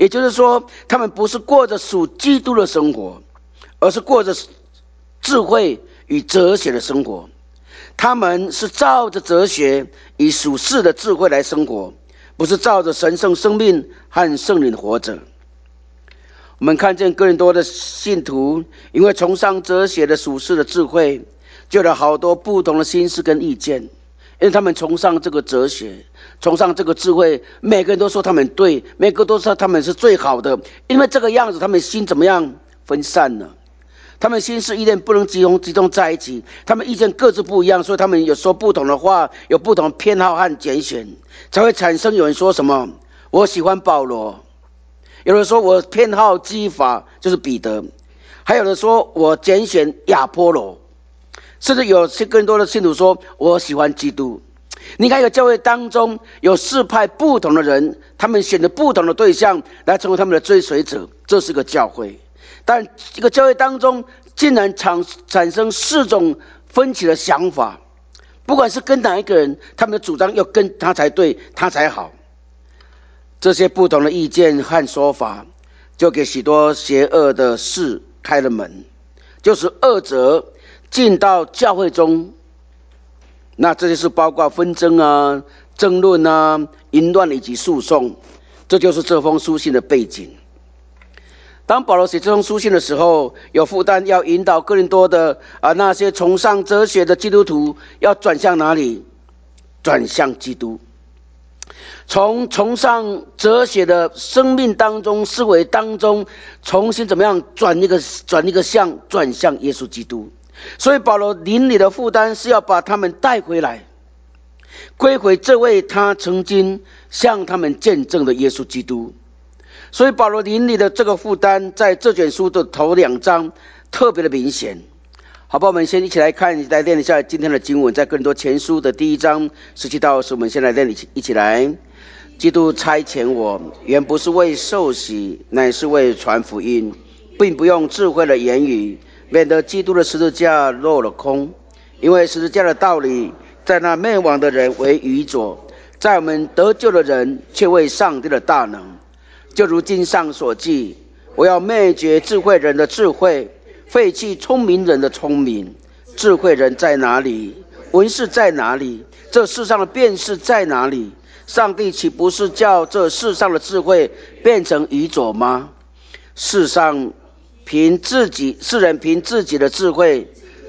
也就是说，他们不是过着属基督的生活，而是过着智慧与哲学的生活。他们是照着哲学以属世的智慧来生活，不是照着神圣生命和圣灵活着。我们看见哥林多的信徒因为崇尚哲学的属世的智慧，就有了好多不同的心思跟意见。因为他们崇尚这个哲学，崇尚这个智慧，每个人都说他们对，每个都说他们是最好的。因为这个样子，他们心怎么样分散了？他们心思意念不能集中在一起，他们意见各自不一样，所以他们有说不同的话，有不同的偏好和拣选，才会产生有人说什么我喜欢保罗，有人说我偏好基法，就是彼得，还有人说我拣选亚波罗，甚至有些更多的信徒说我喜欢基督。你看一个教会当中有4派不同的人，他们选择不同的对象来成为他们的追随者，这是个教会。但这个教会当中竟然产生4种分歧的想法，不管是跟哪一个人，他们的主张要跟他才对，他才好。这些不同的意见和说法，就给许多邪恶的事开了门，就是恶者进到教会中。那这些是包括纷争啊、争论啊、淫乱以及诉讼，这就是这封书信的背景。当保罗写这封书信的时候，有负担要引导哥林多的那些崇尚哲学的基督徒要转向哪里？转向基督。从崇尚哲学的生命当中、思维当中，重新怎么样转一个向，转向耶稣基督。所以保罗邻里的负担是要把他们带回来，归回这位他曾经向他们见证的耶稣基督。所以保罗邻里的这个负担，在这卷书的头2章特别的明显。好吧，我们先一起来看，来念一下今天的经文，在哥林多前书的第1章17到20，我们先来念一起来。基督差遣我，原不是为受洗，乃是为传福音，并不用智慧的言语，免得基督的十字架落了空。因为十字架的道理，在那灭亡的人为愚拙，在我们得救的人却为上帝的大能。就如经上所记，我要灭绝智慧人的智慧，废弃聪明人的聪明。智慧人在哪里？文士在哪里？这世上的辩士在哪里？上帝岂不是叫这世上的智慧变成愚拙吗？世人凭自己的智慧，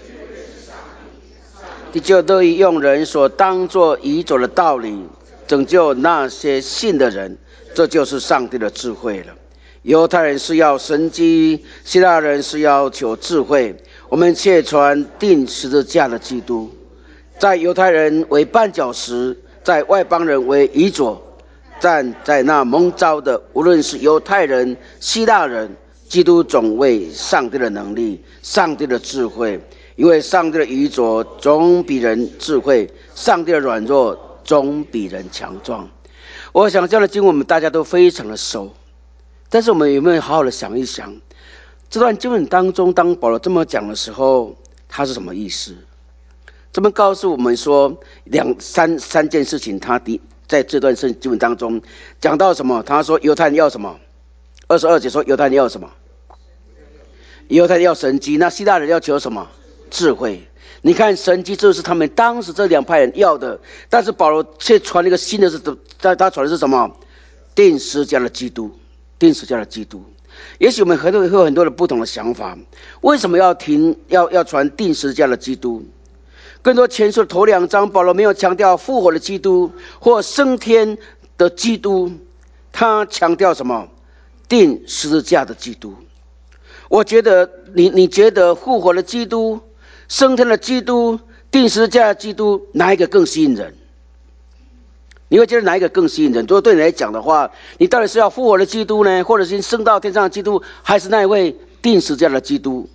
就乐意用人所当作愚拙的道理拯救那些信的人，这就是上帝的智慧了。犹太人是要神迹，希腊人是要求智慧，我们却传钉十字架的基督。在犹太人为绊脚石，在外邦人为愚拙，但在那蒙召的，无论是犹太人、希腊人，基督总为上帝的能力、上帝的智慧。因为上帝的愚拙总比人智慧，上帝的软弱总比人强壮。我想这样的经文我们大家都非常的熟，但是我们有没有好好的想一想，这段经文当中，当保罗这么讲的时候，他是什么意思？这么告诉我们说三件事情，他在这段经文当中讲到什么？他说犹太人要什么？22节说犹太人要什么？犹太人要神迹，那希腊人要求什么？智慧。你看神迹就是他们当时这2派人要的，但是保罗却传了一个新的，他传的是什么？钉十字架的基督，钉十字架的基督。也许我们会有很多的不同的想法，为什么要传钉十字架的基督？更多前书的头2章，保罗没有强调复活的基督或升天的基督，他强调什么？钉十字架的基督。我觉得你觉得复活的基督、升天的基督、钉十字架的基督，哪一个更吸引人？你会觉得哪一个更吸引人？如果对你来讲的话，你到底是要复活的基督呢，或者是升到天上的基督，还是那一位钉十字架的基督？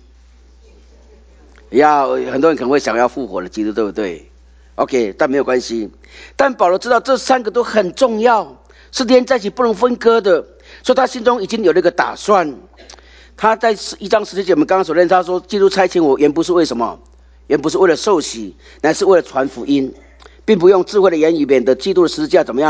很多人可能会想要复活的基督，对不对 ？OK， 但没有关系。但保罗知道这3个都很重要，是连在一起不能分割的，所以他心中已经有了一个打算。他在1章17节我们刚刚所念，他说基督差遣我，原不是为什么？原不是为了受洗，乃是为了传福音，并不用智慧的言语，免得基督的十字架怎么样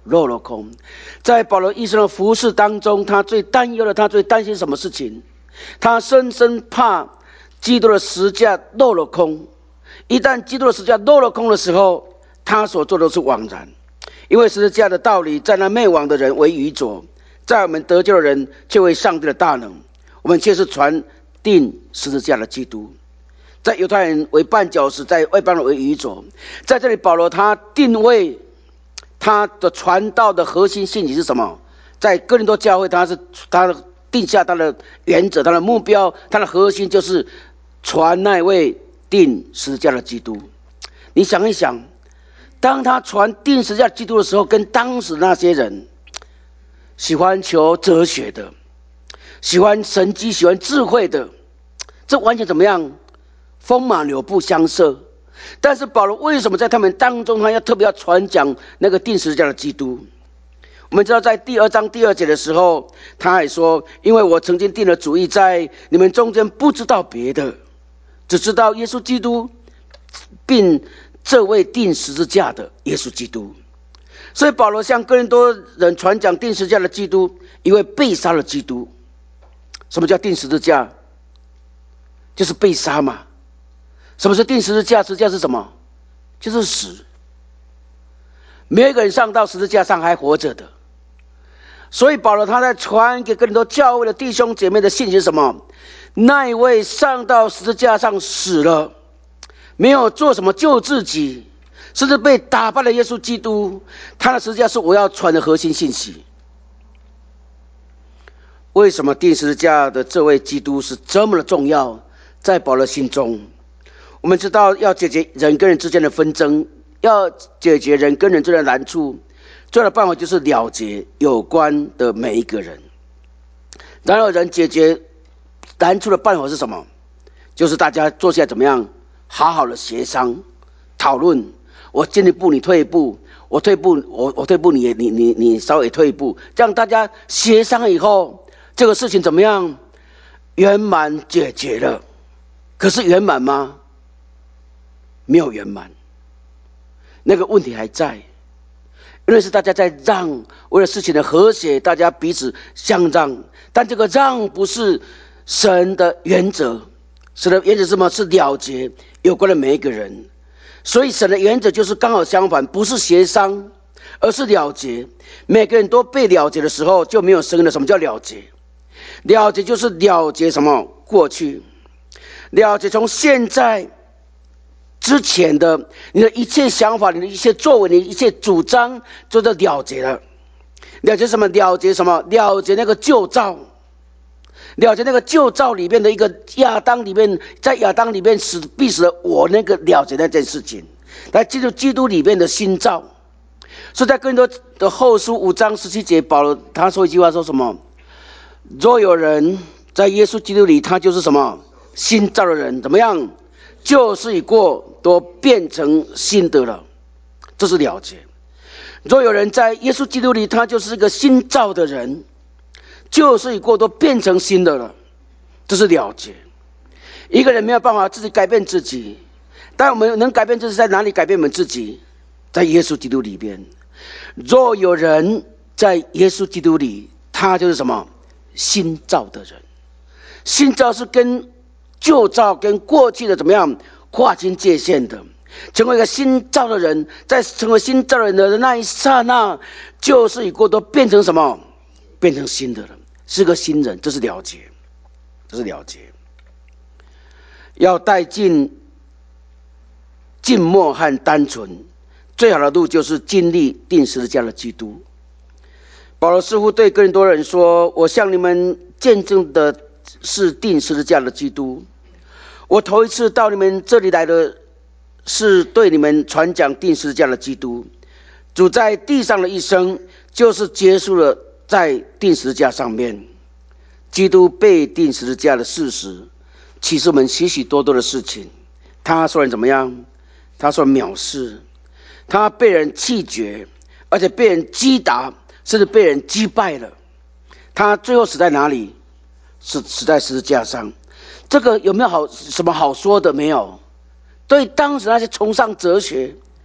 落了空。在保罗一生的服事当中，他最担忧的，他最担心什么事情？他深深怕基督的十字架落了空。一旦基督的十字架落了空的时候，他所做的是枉然。因为十字架的道理，在那灭亡的人为愚拙，在我们得救的人却为上帝的大能。我们却是传定十字架的基督，在犹太人为绊脚石，在外邦人为愚拙。在这里，保罗他定位他的传道的核心信息是什么？在哥林多教会，他定下他的原则，他的目标，他的核心就是传那位定十字架的基督。你想一想，当他传定十字架基督的时候，跟当时那些人喜欢求哲学的，喜欢神迹，喜欢智慧的，这完全怎么样？风马牛不相涉。但是保罗为什么在他们当中，他特别要传讲那个定十字架的基督？我们知道在第2章第2节的时候，他还说：因为我曾经定了主意，在你们中间不知道别的，只知道耶稣基督，并这位定十字架的耶稣基督。所以保罗向哥林多人传讲定十字架的基督，一位被杀的基督。什么叫定十字架？就是被杀嘛。什么是定十字架？十字架是什么？就是死。没有一个人上到十字架上还活着的。所以保罗他在传给哥林多教会的弟兄姐妹的信息是什么？那一位上到十字架上死了，没有做什么救自己，甚至被打败的耶稣基督，他的十字架是我要传的核心信息。为什么定十字架的这位基督是这么的重要？在保罗心中，我们知道要解决人跟人之间的纷争，要解决人跟人之间的难处，最好的办法就是了结有关的每一个人。然而人解决难处的办法是什么？就是大家坐下来怎么样好好的协商讨论，我进一步你退一步，我退步我退步你稍微退一步，这样大家协商以后，这个事情怎么样圆满解决了。可是圆满吗？没有圆满，那个问题还在。因为是大家在让，为了事情的和谐，大家彼此相让，但这个让不是神的原则。神的原则是什么？是了结有关的每一个人。所以神的原则就是刚好相反，不是协商，而是了结。每个人都被了结的时候，就没有生了。什么叫了结？了结就是了结什么？过去。了解从现在之前的你的一切想法，你的一切作为，你的一切主张，就叫了结了。了结什么？了结什么？了结那个旧造，了解那个旧造里面的一个亚当里面，在亚当里面必死的我，那个了解那件事情，来进入基督里面的新造。所以在哥林多的后书5章17节，保罗他说一句话，说什么？若有人在耶稣基督里，他就是什么？新造的人。怎么样？旧事已过，都变成新的了。这是了结。若有人在耶稣基督里，他就是一个新造的人，旧事已过，都变成新的了。这是了结。一个人没有办法自己改变自己，但我们能改变自己，在哪里改变我们自己？在耶稣基督里边。若有人在耶稣基督里，他就是什么？新造的人。新造是跟旧造跟过去的怎么样划清界限的，成为一个新造的人。在成为新造的人的那一刹那，旧事已过，都变成什么？变成新的了，是个新人。这是了结，这是了结。要带进静默和单纯，最好的路就是经历定十字架的基督。保罗似乎对哥林多人说：我向你们见证的是定十字架的基督。我头一次到你们这里来的是对你们传讲定十字架的基督。主在地上的一生，就是结束了在定十字架上面。基督被定十字架的事实，启示我们许许多多的事情。他说人怎么样？他说藐视，他被人弃绝，而且被人击打，甚至被人击败了。他最后死在哪里？死在十字架上。这个有没有什么好说的？没有。对当时那些崇尚哲学、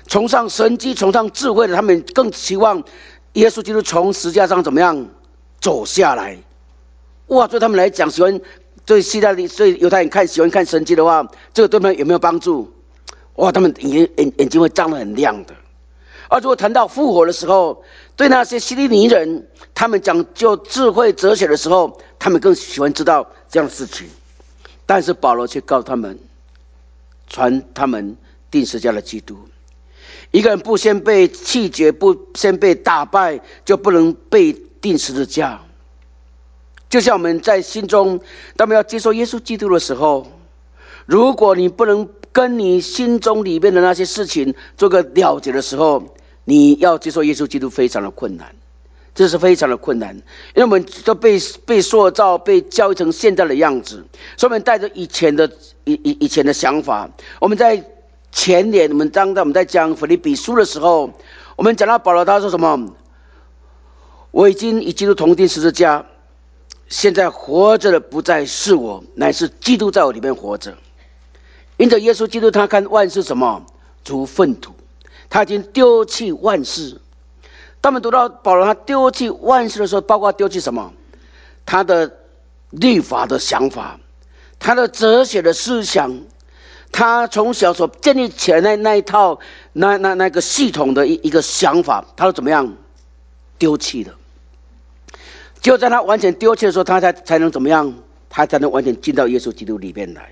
崇尚神迹、崇尚智慧的，他们更期望耶稣基督从十字架上怎么样走下来。哇，对他们来讲，对犹太人喜欢看神迹的话，这个对他们有没有帮助？哇，他们眼睛会张得很亮的。而如果谈到复活的时候，对那些希利尼人，他们讲究智慧哲学的时候，他们更喜欢知道这样的事情。但是保罗却告诉他们，传他们钉十字架的基督。一个人不先被弃绝，不先被打败，就不能被钉十字架。就像我们在心中，当我们要接受耶稣基督的时候，如果你不能跟你心中里面的那些事情做个了解的时候，你要接受耶稣基督非常的困难，这是非常的困难，因为我们都被塑造、被教育成现在的样子，所以我们带着以前的想法。我们在前年，我们在讲腓立比书的时候，我们讲到保罗他说什么？我已经与基督同钉十字架，现在活着的不再是我，乃是基督在我里面活着。因着耶稣基督，他看万事什么？如粪土。他已经丢弃万事。当我们读到保罗他丢弃万事的时候，包括丢弃什么？他的律法的想法，他的哲学的思想，他从小所建立起来那一套那个系统的一个想法，他都怎么样丢弃了？只有在他完全丢弃的时候，他才能怎么样？他才能完全进到耶稣基督里面来。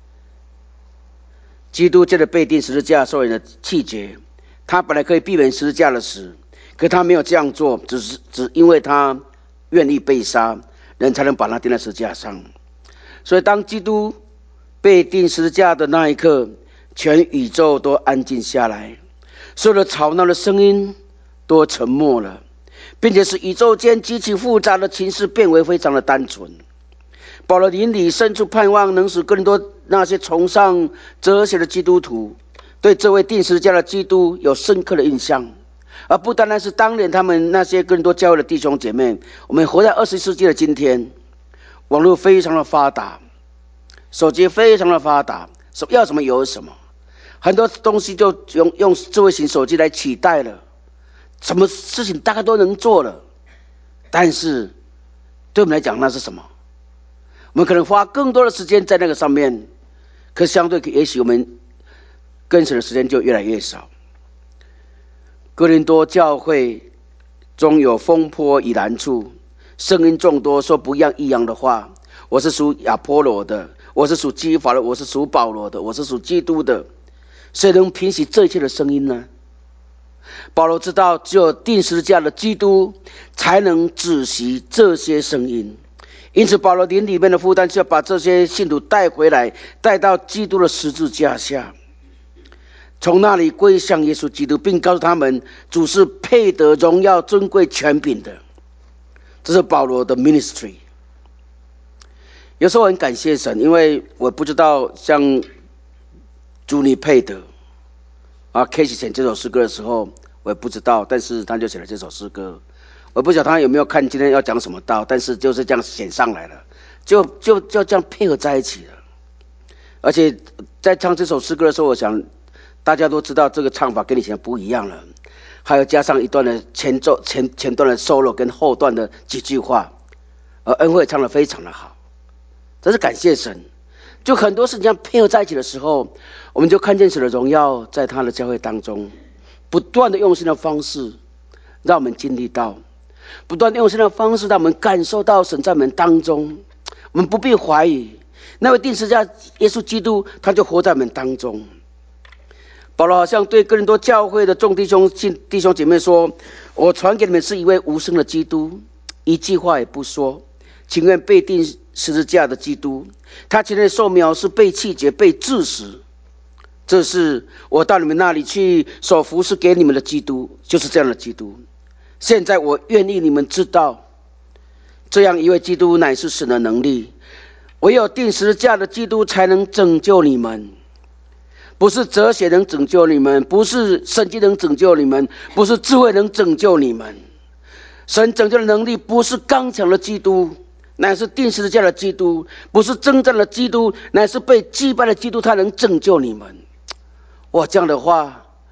基督借着被钉十字架受人的弃绝，他本来可以避免十字架的死，可他没有这样做，只因为他愿意被杀，人才能把他钉在十字架上。所以当基督被钉十字架的那一刻，全宇宙都安静下来，所有的吵闹的声音都沉默了，并且使宇宙间极其复杂的情势变为非常的单纯。保罗灵里深处盼望能使更多那些崇尚哲学的基督徒对这位钉十字架的基督有深刻的印象，而不单单是当年他们那些更多教会的弟兄姐妹。我们活在21世纪的今天，网络非常的发达，手机非常的发达，要什么有什么，很多东西就用智慧型手机来取代了，什么事情大概都能做了。但是对我们来讲，那是什么？我们可能花更多的时间在那个上面，可相对也许我们跟神的时间就越来越少。哥林多教会中有风波与难处，声音众多，说不一样的话。我是属亚波罗的，我是属基法的，我是属保罗的，我是属基督的。谁能平息这一切的声音呢？保罗知道，只有钉十字架的基督才能止息这些声音。因此保罗灵里面的负担是要把这些信徒带回来，带到基督的十字架下，从那里归向耶稣基督，并告诉他们主是配得荣耀尊贵权柄的。这是保罗的 ministry。 有时候很感谢神，因为我不知道像主你配得Casey 写这首诗歌的时候我也不知道，但是他就写了这首诗歌。我不晓得他有没有看今天要讲什么道，但是就是这样写上来了，就这样配合在一起了。而且在唱这首诗歌的时候，我想大家都知道这个唱法跟以前不一样了，还有加上一段的前段的 solo 跟后段的几句话，恩惠唱得非常的好，真是感谢神。就很多事情这样配合在一起的时候，我们就看见神的荣耀在他的教会当中不断的用心的方式让我们经历到，不断用心的方式让我们感受到神在我们当中。我们不必怀疑，那位钉十字架耶稣基督他就活在我们当中。保罗好像对哥林多教会的众弟兄姐妹说，我传给你们是一位无声的基督，一句话也不说，情愿被钉十字架的基督，他前面受描是被弃绝被致死，这是我到你们那里去所服侍给你们的基督，就是这样的基督。现在我愿意你们知道，这样一位基督乃是神的能力，唯有钉十字架的基督才能拯救你们。不是哲学能拯救你们，不是圣经能拯救你们，不是智慧能拯救你们。神拯救的能力不是刚强的基督，乃是钉十字架的基督；不是征战的基督，乃是被击败的基督，他能拯救你们。哇，这样的话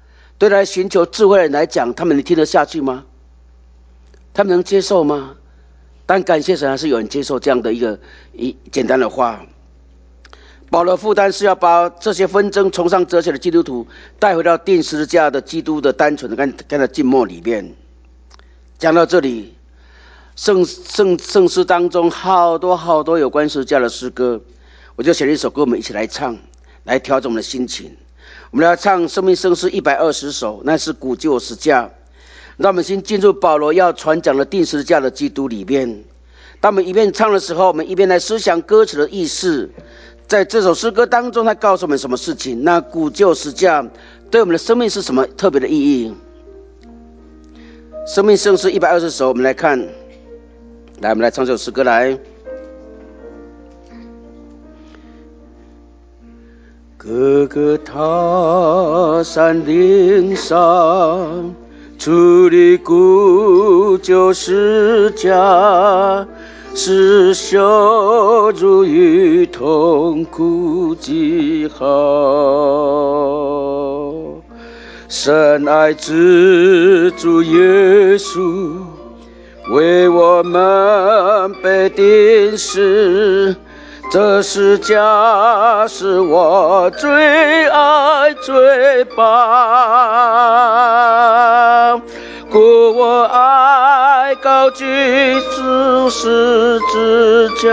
对来寻求智慧的人来讲，他们能听得下去吗？他们能接受吗？但感谢神，还是有人接受这样的一简单的话。保罗负担是要把这些纷争崇尚哲学的基督徒带回到钉十字架的基督的单纯的跟他静默里面。讲到这里，圣诗当中好多有关十字架的诗歌，我就写了一首歌，我们一起来唱，来调整我们的心情。我们来唱生命圣诗120首，那是古旧十字架。让我们先进入保罗要传讲的钉十字架的基督里面。当我们一边唱的时候，我们一边来思想歌词的意思。在这首诗歌当中，它告诉我们什么事情？那古旧十字架对我们的生命是什么特别的意义？生命圣诗120首，我们来看，来，我们来唱这首诗歌来。各个他山岭上，矗立古旧十字架，是羞辱与痛苦记号。深爱之主耶稣，为我们被钉死，这十字架是我最爱最棒。故我爱高举主十字架，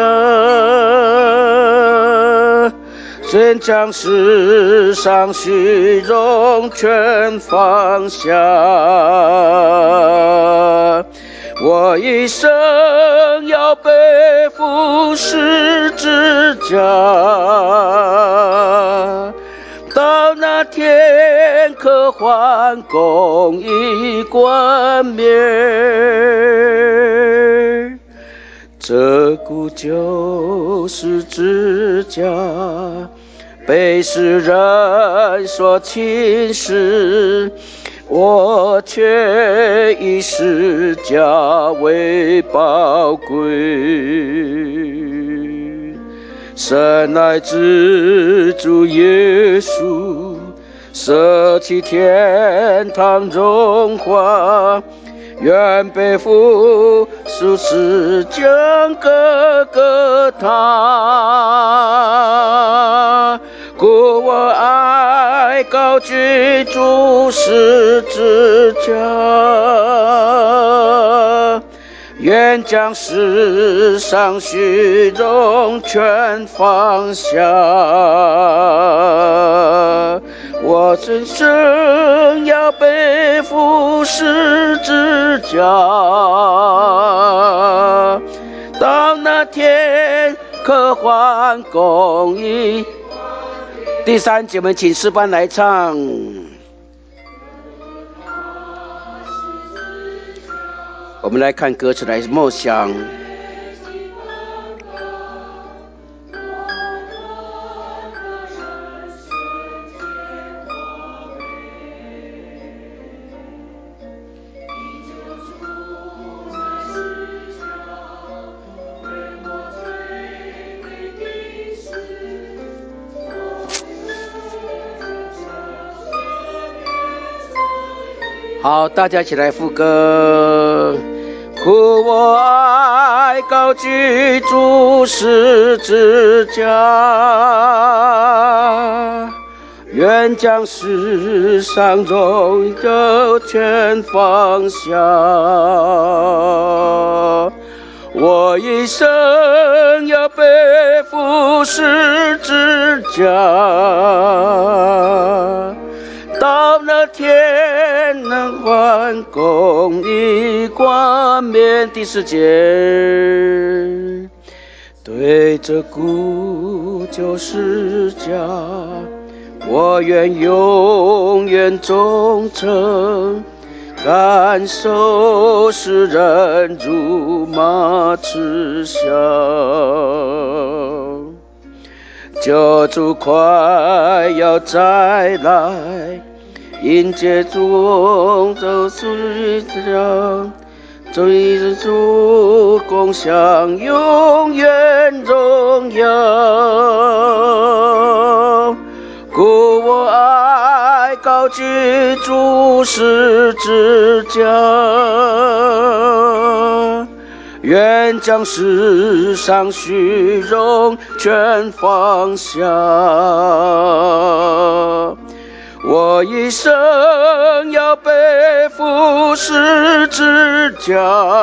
先将世上虚荣全放下。我一生要背负十字架，到那天可换公义冠冕。这古旧十字架被世人所轻视，我却以十字架为宝贵。深爱之主耶稣，舍弃天堂荣华，愿背负数次将各个他。故我爱高举主十字架，愿将世上虚荣全放下。我真正要背负十字架，当那天可换公义。第三节，我们请诗班来唱。我们来看歌词来默想。好，大家一起来副歌。故我爱高举主十字架，愿将世上荣耀全放下。我一生要背负十字架，到那天能换公义冠冕。第四节，对这古旧十字架，我愿永远忠诚，感受世人辱骂耻笑。救主快要再来，迎接主走世上，追主共享永远荣耀。故我爱高要记住十字架，愿将世上虚荣全放下。我一生要背负十字架，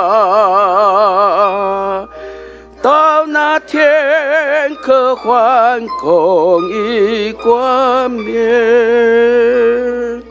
到那天可换公义冠冕。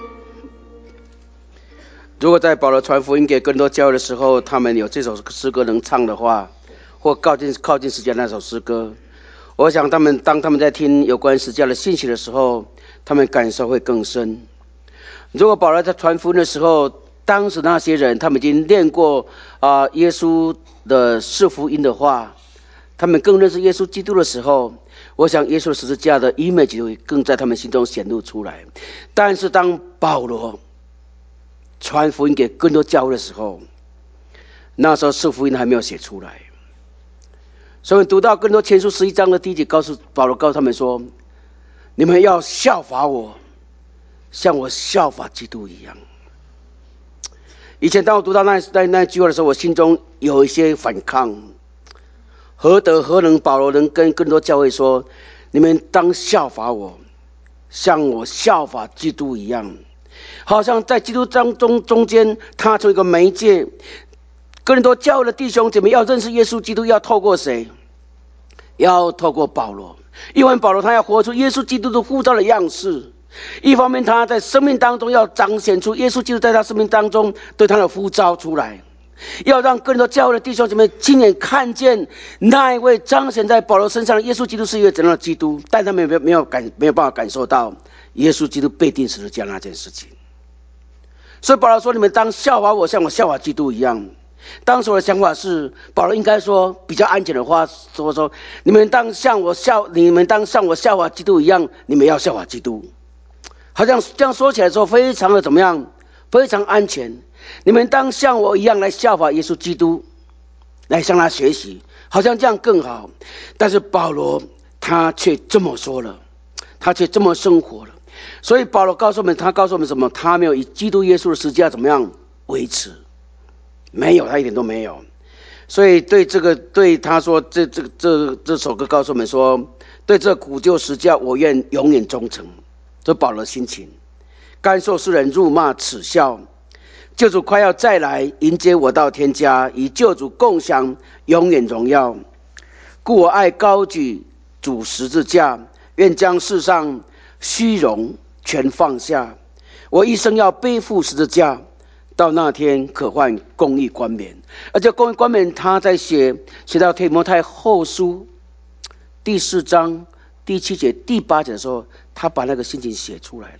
如果在保罗传福音给更多教会的时候，他们有这首诗歌能唱的话，或靠近十字架那首诗歌，我想当他们在听有关十字架的信息的时候，他们感受会更深。如果保罗在传福音的时候，当时那些人他们已经练过耶稣的四福音的话，他们更认识耶稣基督的时候，我想耶稣十字架的 image 会更在他们心中显露出来。但是当保罗传福音给更多教会的时候，那时候四福音还没有写出来。所以读到更多前书11章的第1节，保罗告诉他们说，你们要效法我，像我效法基督一样。以前当我读到那句话的时候，我心中有一些反抗。何能保罗能跟更多教会说，你们当效法我，像我效法基督一样。好像在基督中间，他成为一个媒介。更多教会的弟兄姐妹要认识耶稣基督，要透过谁？要透过保罗。因为保罗他要活出耶稣基督的呼召的样式，一方面他在生命当中要彰显出耶稣基督在他生命当中对他的呼召出来，要让更多教会的弟兄姐妹亲眼看见那一位彰显在保罗身上的耶稣基督是一位怎样的基督，但他们没有办法感受到耶稣基督被钉十字架那件事情。所以保罗说，你们当效法我，像我效法基督一样。当时我的想法是，保罗应该说比较安全的话，说你们当像我效法基督一样，你们要效法基督。好像这样说起来的时候，非常的怎么样？非常安全。你们当像我一样来效法耶稣基督，来向他学习，好像这样更好。但是保罗他却这么说了，他却这么生活了。所以保罗告诉我们，他告诉我们什么？他没有以基督耶稣的十字架怎么样维持？没有，他一点都没有。所以对他说，这首歌告诉我们说，对这古旧十字架，我愿永远忠诚。这保罗的心情，甘受世人辱骂耻笑，救主快要再来，迎接我到天家，与救主共享永远荣耀。故我爱高举主十字架，愿将世上虚荣全放下。我一生要背负十字架，到那天可换公义冠冕。而这公义冠冕，他在写到提摩太后书第4章第7节第8节的时候，他把那个心情写出来了。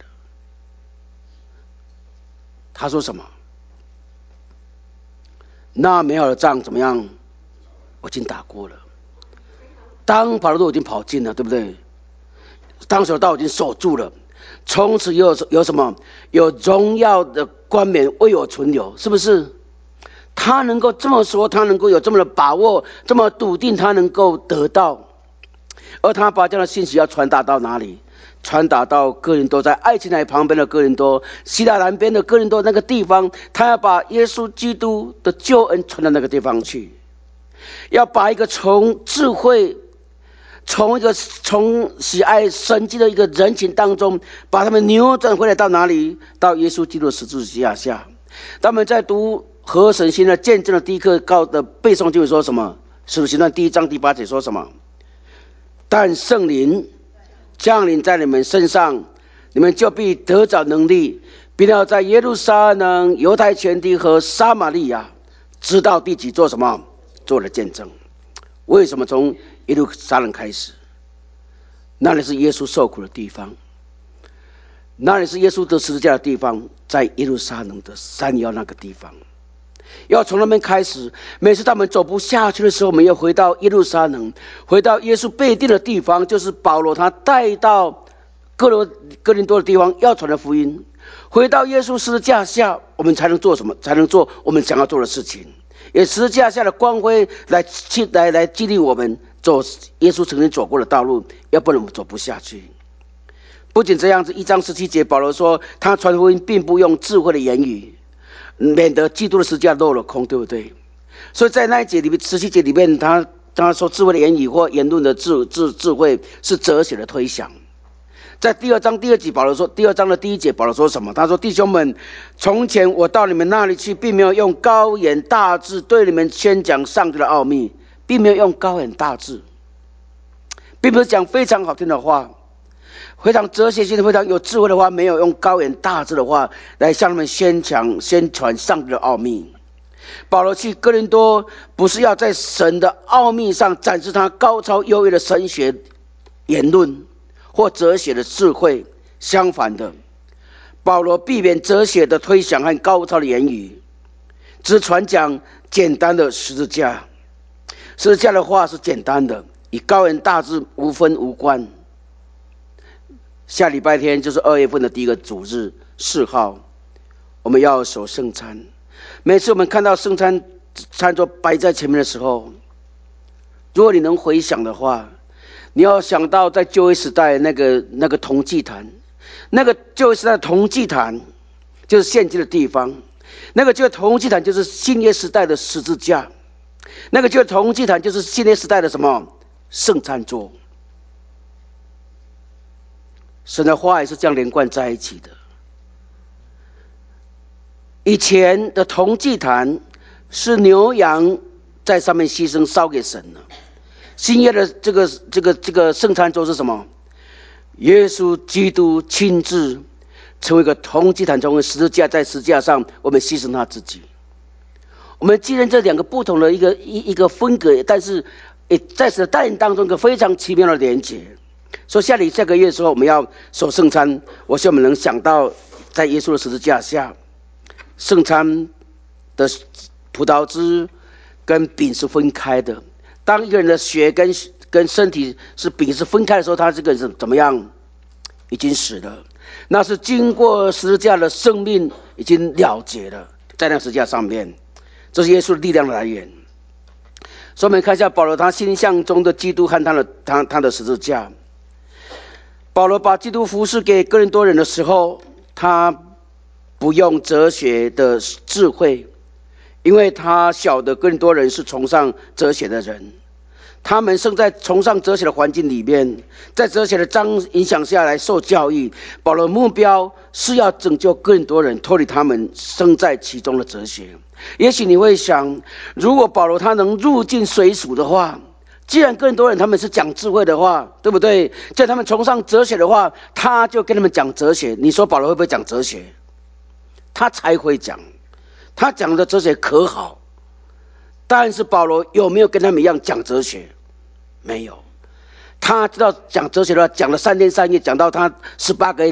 他说什么？那美好的仗怎么样？我已经打过了。当跑的路已经跑尽了，对不对？当时的道已经守住了，从此有什么？有荣耀的冠冕为我存留，是不是？他能够这么说，他能够有这么的把握，这么笃定，他能够得到。而他把这样的信息要传达到哪里？传达到哥林多，在爱琴海旁边的哥林多，希腊南边的哥林多那个地方，他要把耶稣基督的救恩传到那个地方去，要把一个从智慧、从喜爱神迹的一个人群当中，把他们扭转回来到哪里？到耶稣基督的十字架下。他们在读何神新的见证的第一课的背诵就会说什么？使徒行传第1章第8节说什么？但圣灵降临在你们身上，你们就必得着能力，并要在耶路撒冷、犹太全地和撒玛利亚直到地极做什么？做了见证。为什么从耶路撒冷开始？那里是耶稣受苦的地方，那里是耶稣得十字架的地方，在耶路撒冷的山腰那个地方。要从那边开始，每次他们走不下去的时候，我们要回到耶路撒冷，回到耶稣被钉的地方，就是保罗他带到哥林多的地方要传的福音。回到耶稣十字架下，我们才能做什么？才能做我们想要做的事情。也十字架下的光辉来激励我们走耶稣曾经走过的道路，要不然我们走不下去。 不仅这样子，1章17节保罗说，他传福音并不用智慧的言语，免得基督的十字架落了空，对不对？所以在那一节里面，17节里面，他说智慧的言语或言论的智慧是哲学的推想。在第2章第2节，保罗说，第2章的第1节，保罗说什么？他说：“弟兄们，从前我到你们那里去，并没有用高言大智对你们宣讲上帝的奥秘，并没有用高言大智，并不是讲非常好听的话，非常哲学性的、非常有智慧的话，没有用高言大智的话来向他们宣传上帝的奥秘。”保罗去哥林多，不是要在神的奥秘上展示他高超优越的神学言论或哲学的智慧，相反的，保罗避免哲学的推想和高超的言语，只传讲简单的十字架。十字架的话是简单的，与高言大智无分无关。下礼拜天就是2月份的第一个主日4号，我们要守圣餐。每次我们看到圣餐餐桌摆在前面的时候，如果你能回想的话，你要想到在旧约时代那个铜祭坛，那个旧约时代的铜祭坛就是献祭的地方，那个旧约铜祭坛就是新约时代的十字架，那个旧约铜祭坛就是新约时代的什么圣餐桌。神的话也是这样连贯在一起的。以前的铜祭坛是牛羊在上面牺牲烧给神了，新约的这个圣餐桌是什么？耶稣基督亲自成为一个铜祭坛，成为十字架，在十字架上我们牺牲他自己。我们既然这2个不同的一个风格，但是也在神的带领当中一个非常奇妙的连结。所以下个月的时候我们要守圣餐，我希望我们能想到在耶稣的十字架下，圣餐的葡萄汁跟饼是分开的。当一个人的血跟身体是饼是分开的时候，他这个人是怎么样？已经死了。那是经过十字架的生命已经了结了，在那十字架上面，这是耶稣的力量的来源。所以我们看一下保罗他心象中的基督和他的十字架。保罗把基督服事给哥林多人的时候，他不用哲学的智慧，因为他晓得哥林多人是崇尚哲学的人，他们生在崇尚哲学的环境里面，在哲学的影响下来受教育。保罗的目标是要拯救哥林多人，脱离他们生在其中的哲学。也许你会想，如果保罗他能入境水属的话，既然哥林多人他们是讲智慧的话，对不对？既然他们崇尚哲学的话，他就跟他们讲哲学。你说保罗会不会讲哲学？他才会讲，他讲的哲学可好，但是保罗有没有跟他们一样讲哲学？没有。他知道讲哲学的话，讲了3天3夜，讲到他18个月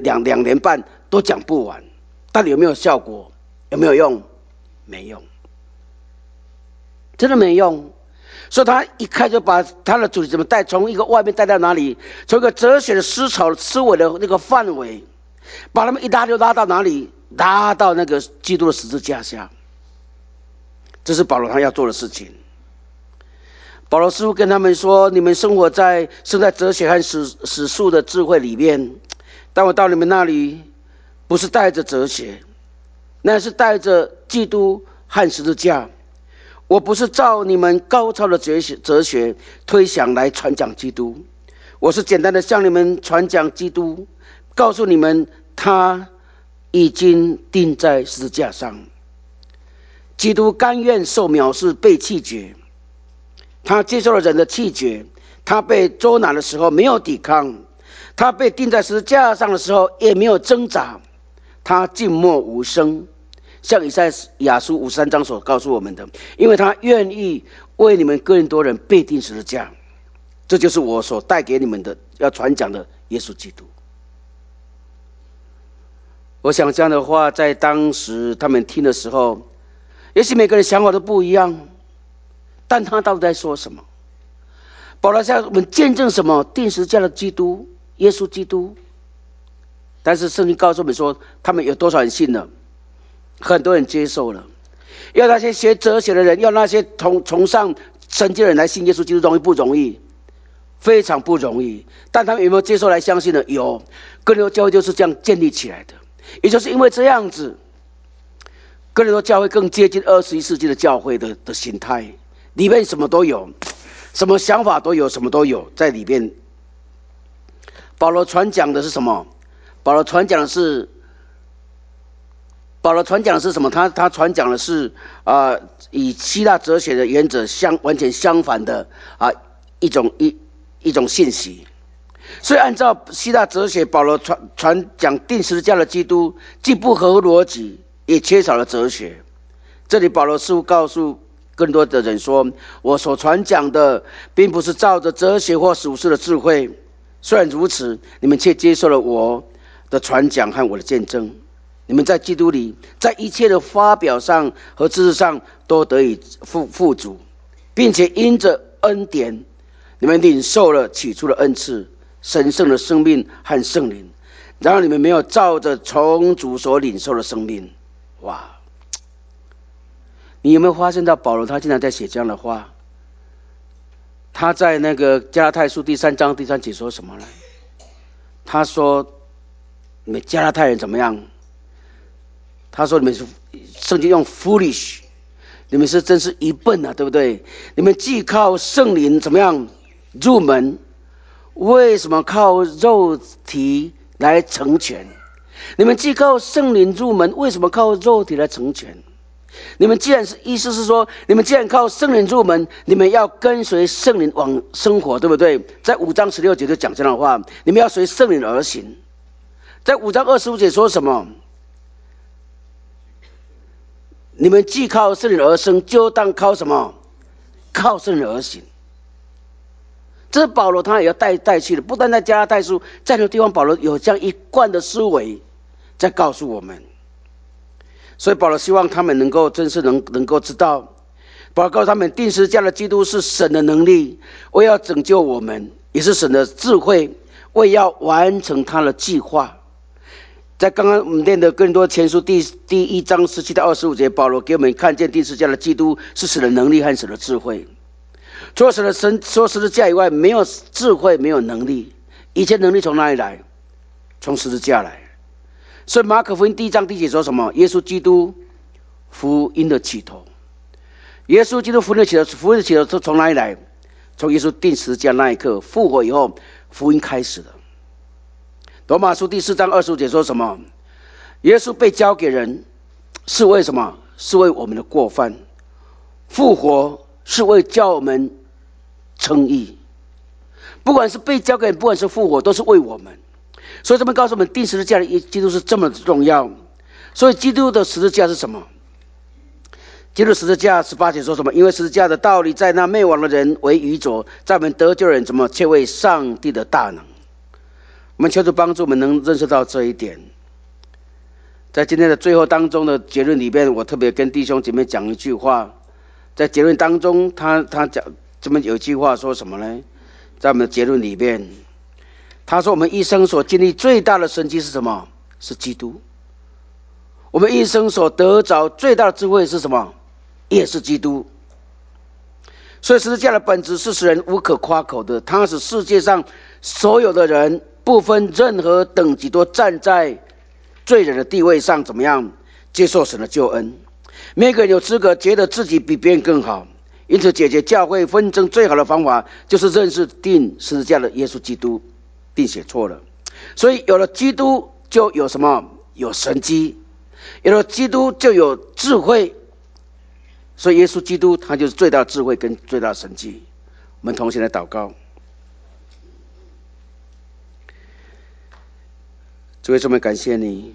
2年半都讲不完，到底有没有效果？有没有用？没用，真的没用。所以他一开始把他的主题怎么带，从一个外面带到哪里，从一个哲学的思维的那个范围，把他们一拉就拉到哪里？拉到那个基督的十字架下。这是保罗他要做的事情。保罗师傅跟他们说，你们生在哲学和史书的智慧里面，但我到你们那里不是带着哲学，那是带着基督和十字架。我不是照你们高超的哲学推想来传讲基督，我是简单的向你们传讲基督，告诉你们他已经钉在十字架上。基督甘愿受藐视，被弃绝，他接受了人的弃绝，他被捉拿的时候没有抵抗，他被钉在十字架上的时候也没有挣扎，他静默无声，像以赛亚书53章所告诉我们的，因为他愿意为你们哥林多人被钉十字架。这就是我所带给你们的要传讲的耶稣基督。我想这样的话在当时他们听的时候，也许每个人想法都不一样，但他到底在说什么？保罗向我们见证什么？钉十字架的基督，耶稣基督。但是圣经告诉我们说，他们有多少人信了？很多人接受了。要那些学哲学的人，要那些崇尚神迹的人来信耶稣基督，容易不容易？非常不容易。但他们有没有接受来相信呢？有。 哥林多教会就是这样建立起来的。也就是因为这样子，哥林多教会更接近21世纪的教会的形态，里面什么都有，什么想法都有，什么都有在里面。保罗传讲的是什么？保罗传讲的是什么？他传讲的是以希腊哲学的原则完全相反的一种信息。所以按照希腊哲学，保罗传讲钉十字架的基督，既不合逻辑，也缺少了哲学。这里保罗似乎告诉更多的人说，我所传讲的并不是照着哲学或属世的智慧，虽然如此，你们却接受了我的传讲和我的见证。你们在基督里，在一切的发表上和知识上都得以富足，并且因着恩典，你们领受了起初的恩赐，神圣的生命和圣灵。然而你们没有照着从主所领受的生命。哇！你有没有发现到保罗他经常在写这样的话？他在那个加拉太书第3章第3节说什么呢？他说你们加拉太人怎么样？他说你们是圣经用 foolish， 你们是真是愚笨啊，对不对？你们既靠圣灵怎么样入门，为什么靠肉体来成全？你们既靠圣灵入门，为什么靠肉体来成全？你们既然是意思是说，你们既然靠圣灵入门，你们要跟随圣灵往生活，对不对？在5章16节就讲这样的话，你们要随圣灵而行。在5章25节说什么？你们既靠圣灵而生，就当靠什么？靠圣灵而行。这是保罗他也要带去的，不但在加拉太书，在很多地方保罗有这样一贯的思维在告诉我们。所以保罗希望他们能够真是能够知道，保罗告诉他们，钉十字架的基督是神的能力，为要拯救我们，也是神的智慧，为要完成他的计划。在刚刚我们念的哥林多前书第1章17到25节，保罗给我们看见钉十字架的基督是神的能力和神的智慧。除了神的说十字架以外，没有智慧，没有能力。一切能力从哪里来？从十字架来。所以马可福音第1章第1节说什么？耶稣基督福音的起头。耶稣基督福音的起头，福音的起头从哪里来？从耶稣钉十字架那一刻，复活以后，福音开始了。罗马书第4章25节说什么？耶稣被交给人，是为什么？是为我们的过犯。复活是为叫我们称义。不管是被交给人，不管是复活，都是为我们。所以这边告诉我们，钉十字架的基督是这么重要。所以基督的十字架是什么？基督十字架18节说什么？因为十字架的道理在那灭亡的人为愚拙，在我们得救人怎么却为上帝的大能。我们求主帮助我们能认识到这一点。在今天的最后当中的结论里面，我特别跟弟兄姐妹讲一句话。在结论当中，他讲这么有一句话说什么呢？在我们的结论里面，他说我们一生所经历最大的神迹是什么？是基督。我们一生所得着最大的智慧是什么？也是基督。所以十字架的本质是使人无可夸口的，它使世界上所有的人不分任何等级都站在罪人的地位上，怎么样接受神的救恩？每个人有资格觉得自己比别人更好。因此解决教会纷争最好的方法就是认识钉十字架的耶稣基督，并写错了。所以有了基督就有什么？有神迹。有了基督就有智慧。所以耶稣基督他就是最大的智慧跟最大的神迹。我们同心来祷告。主耶稣，我们感谢你。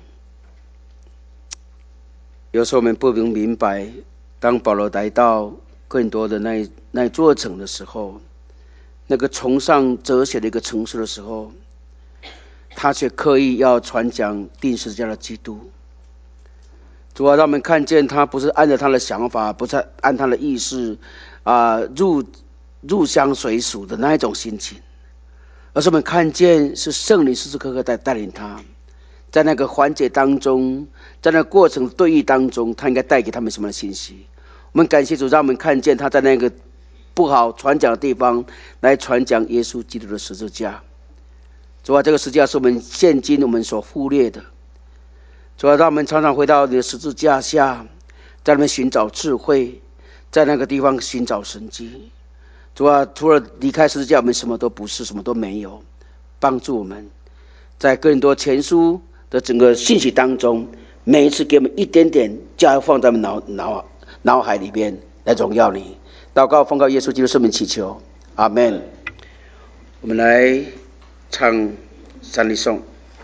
有时候我们不能明白，当保罗来到更多的那座城的时候，那个崇尚哲学的一个城市的时候，他却刻意要传讲钉十字架的基督。主啊，让我们看见他不是按照他的想法，不是按他的意识入乡随俗的那一种心情，而是我们看见是圣灵时时刻刻在带领他，在那个环节当中，在那个过程对弈当中，他应该带给他们什么信息？我们感谢主，让我们看见他在那个不好传讲的地方来传讲耶稣基督的十字架。 主啊，这个十字架是我们现今我们所忽略的。主啊，让我们常常回到你的十字架下，在那边寻找智慧，在那个地方寻找神迹。主啊，除了离开十字架，我们什么都不是，什么都没有。帮助我们，在哥林多前书的整个信息当中，每一次给我们一点点加油，放在我们脑海里边来荣耀你。祷告奉告耶稣基督圣名祈求，阿们。我们来唱三礼颂。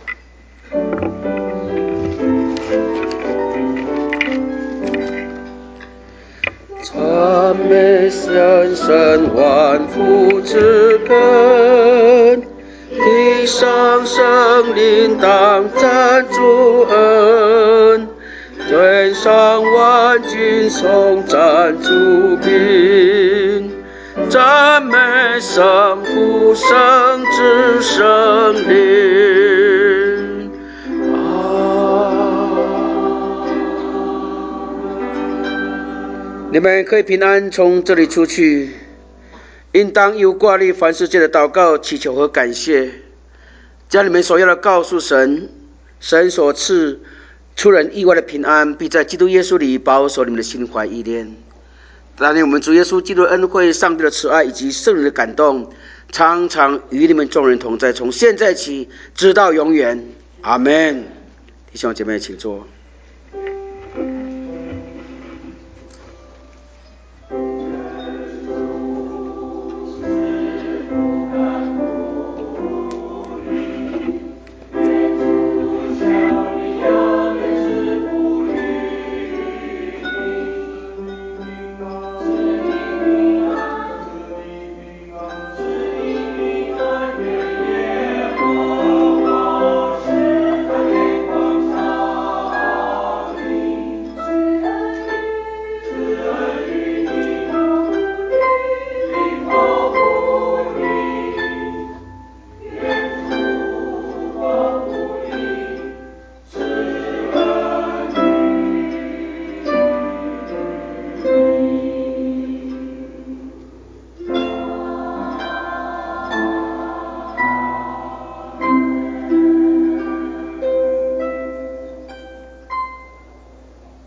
赞美先生万福之根，地上生灵当赞主恩，天上万军颂赞主名，赞美圣父圣子圣灵。你们可以平安从这里出去，应当有挂虑凡世界的祷告、祈求和感谢，将你们所要的告诉神，神所赐出人意外的平安，必在基督耶稣里保守你们的心怀意念。但愿我们主耶稣基督的恩惠、上帝的慈爱以及圣灵的感动，常常与你们众人同在，从现在起直到永远。阿们。弟兄姐妹，请坐。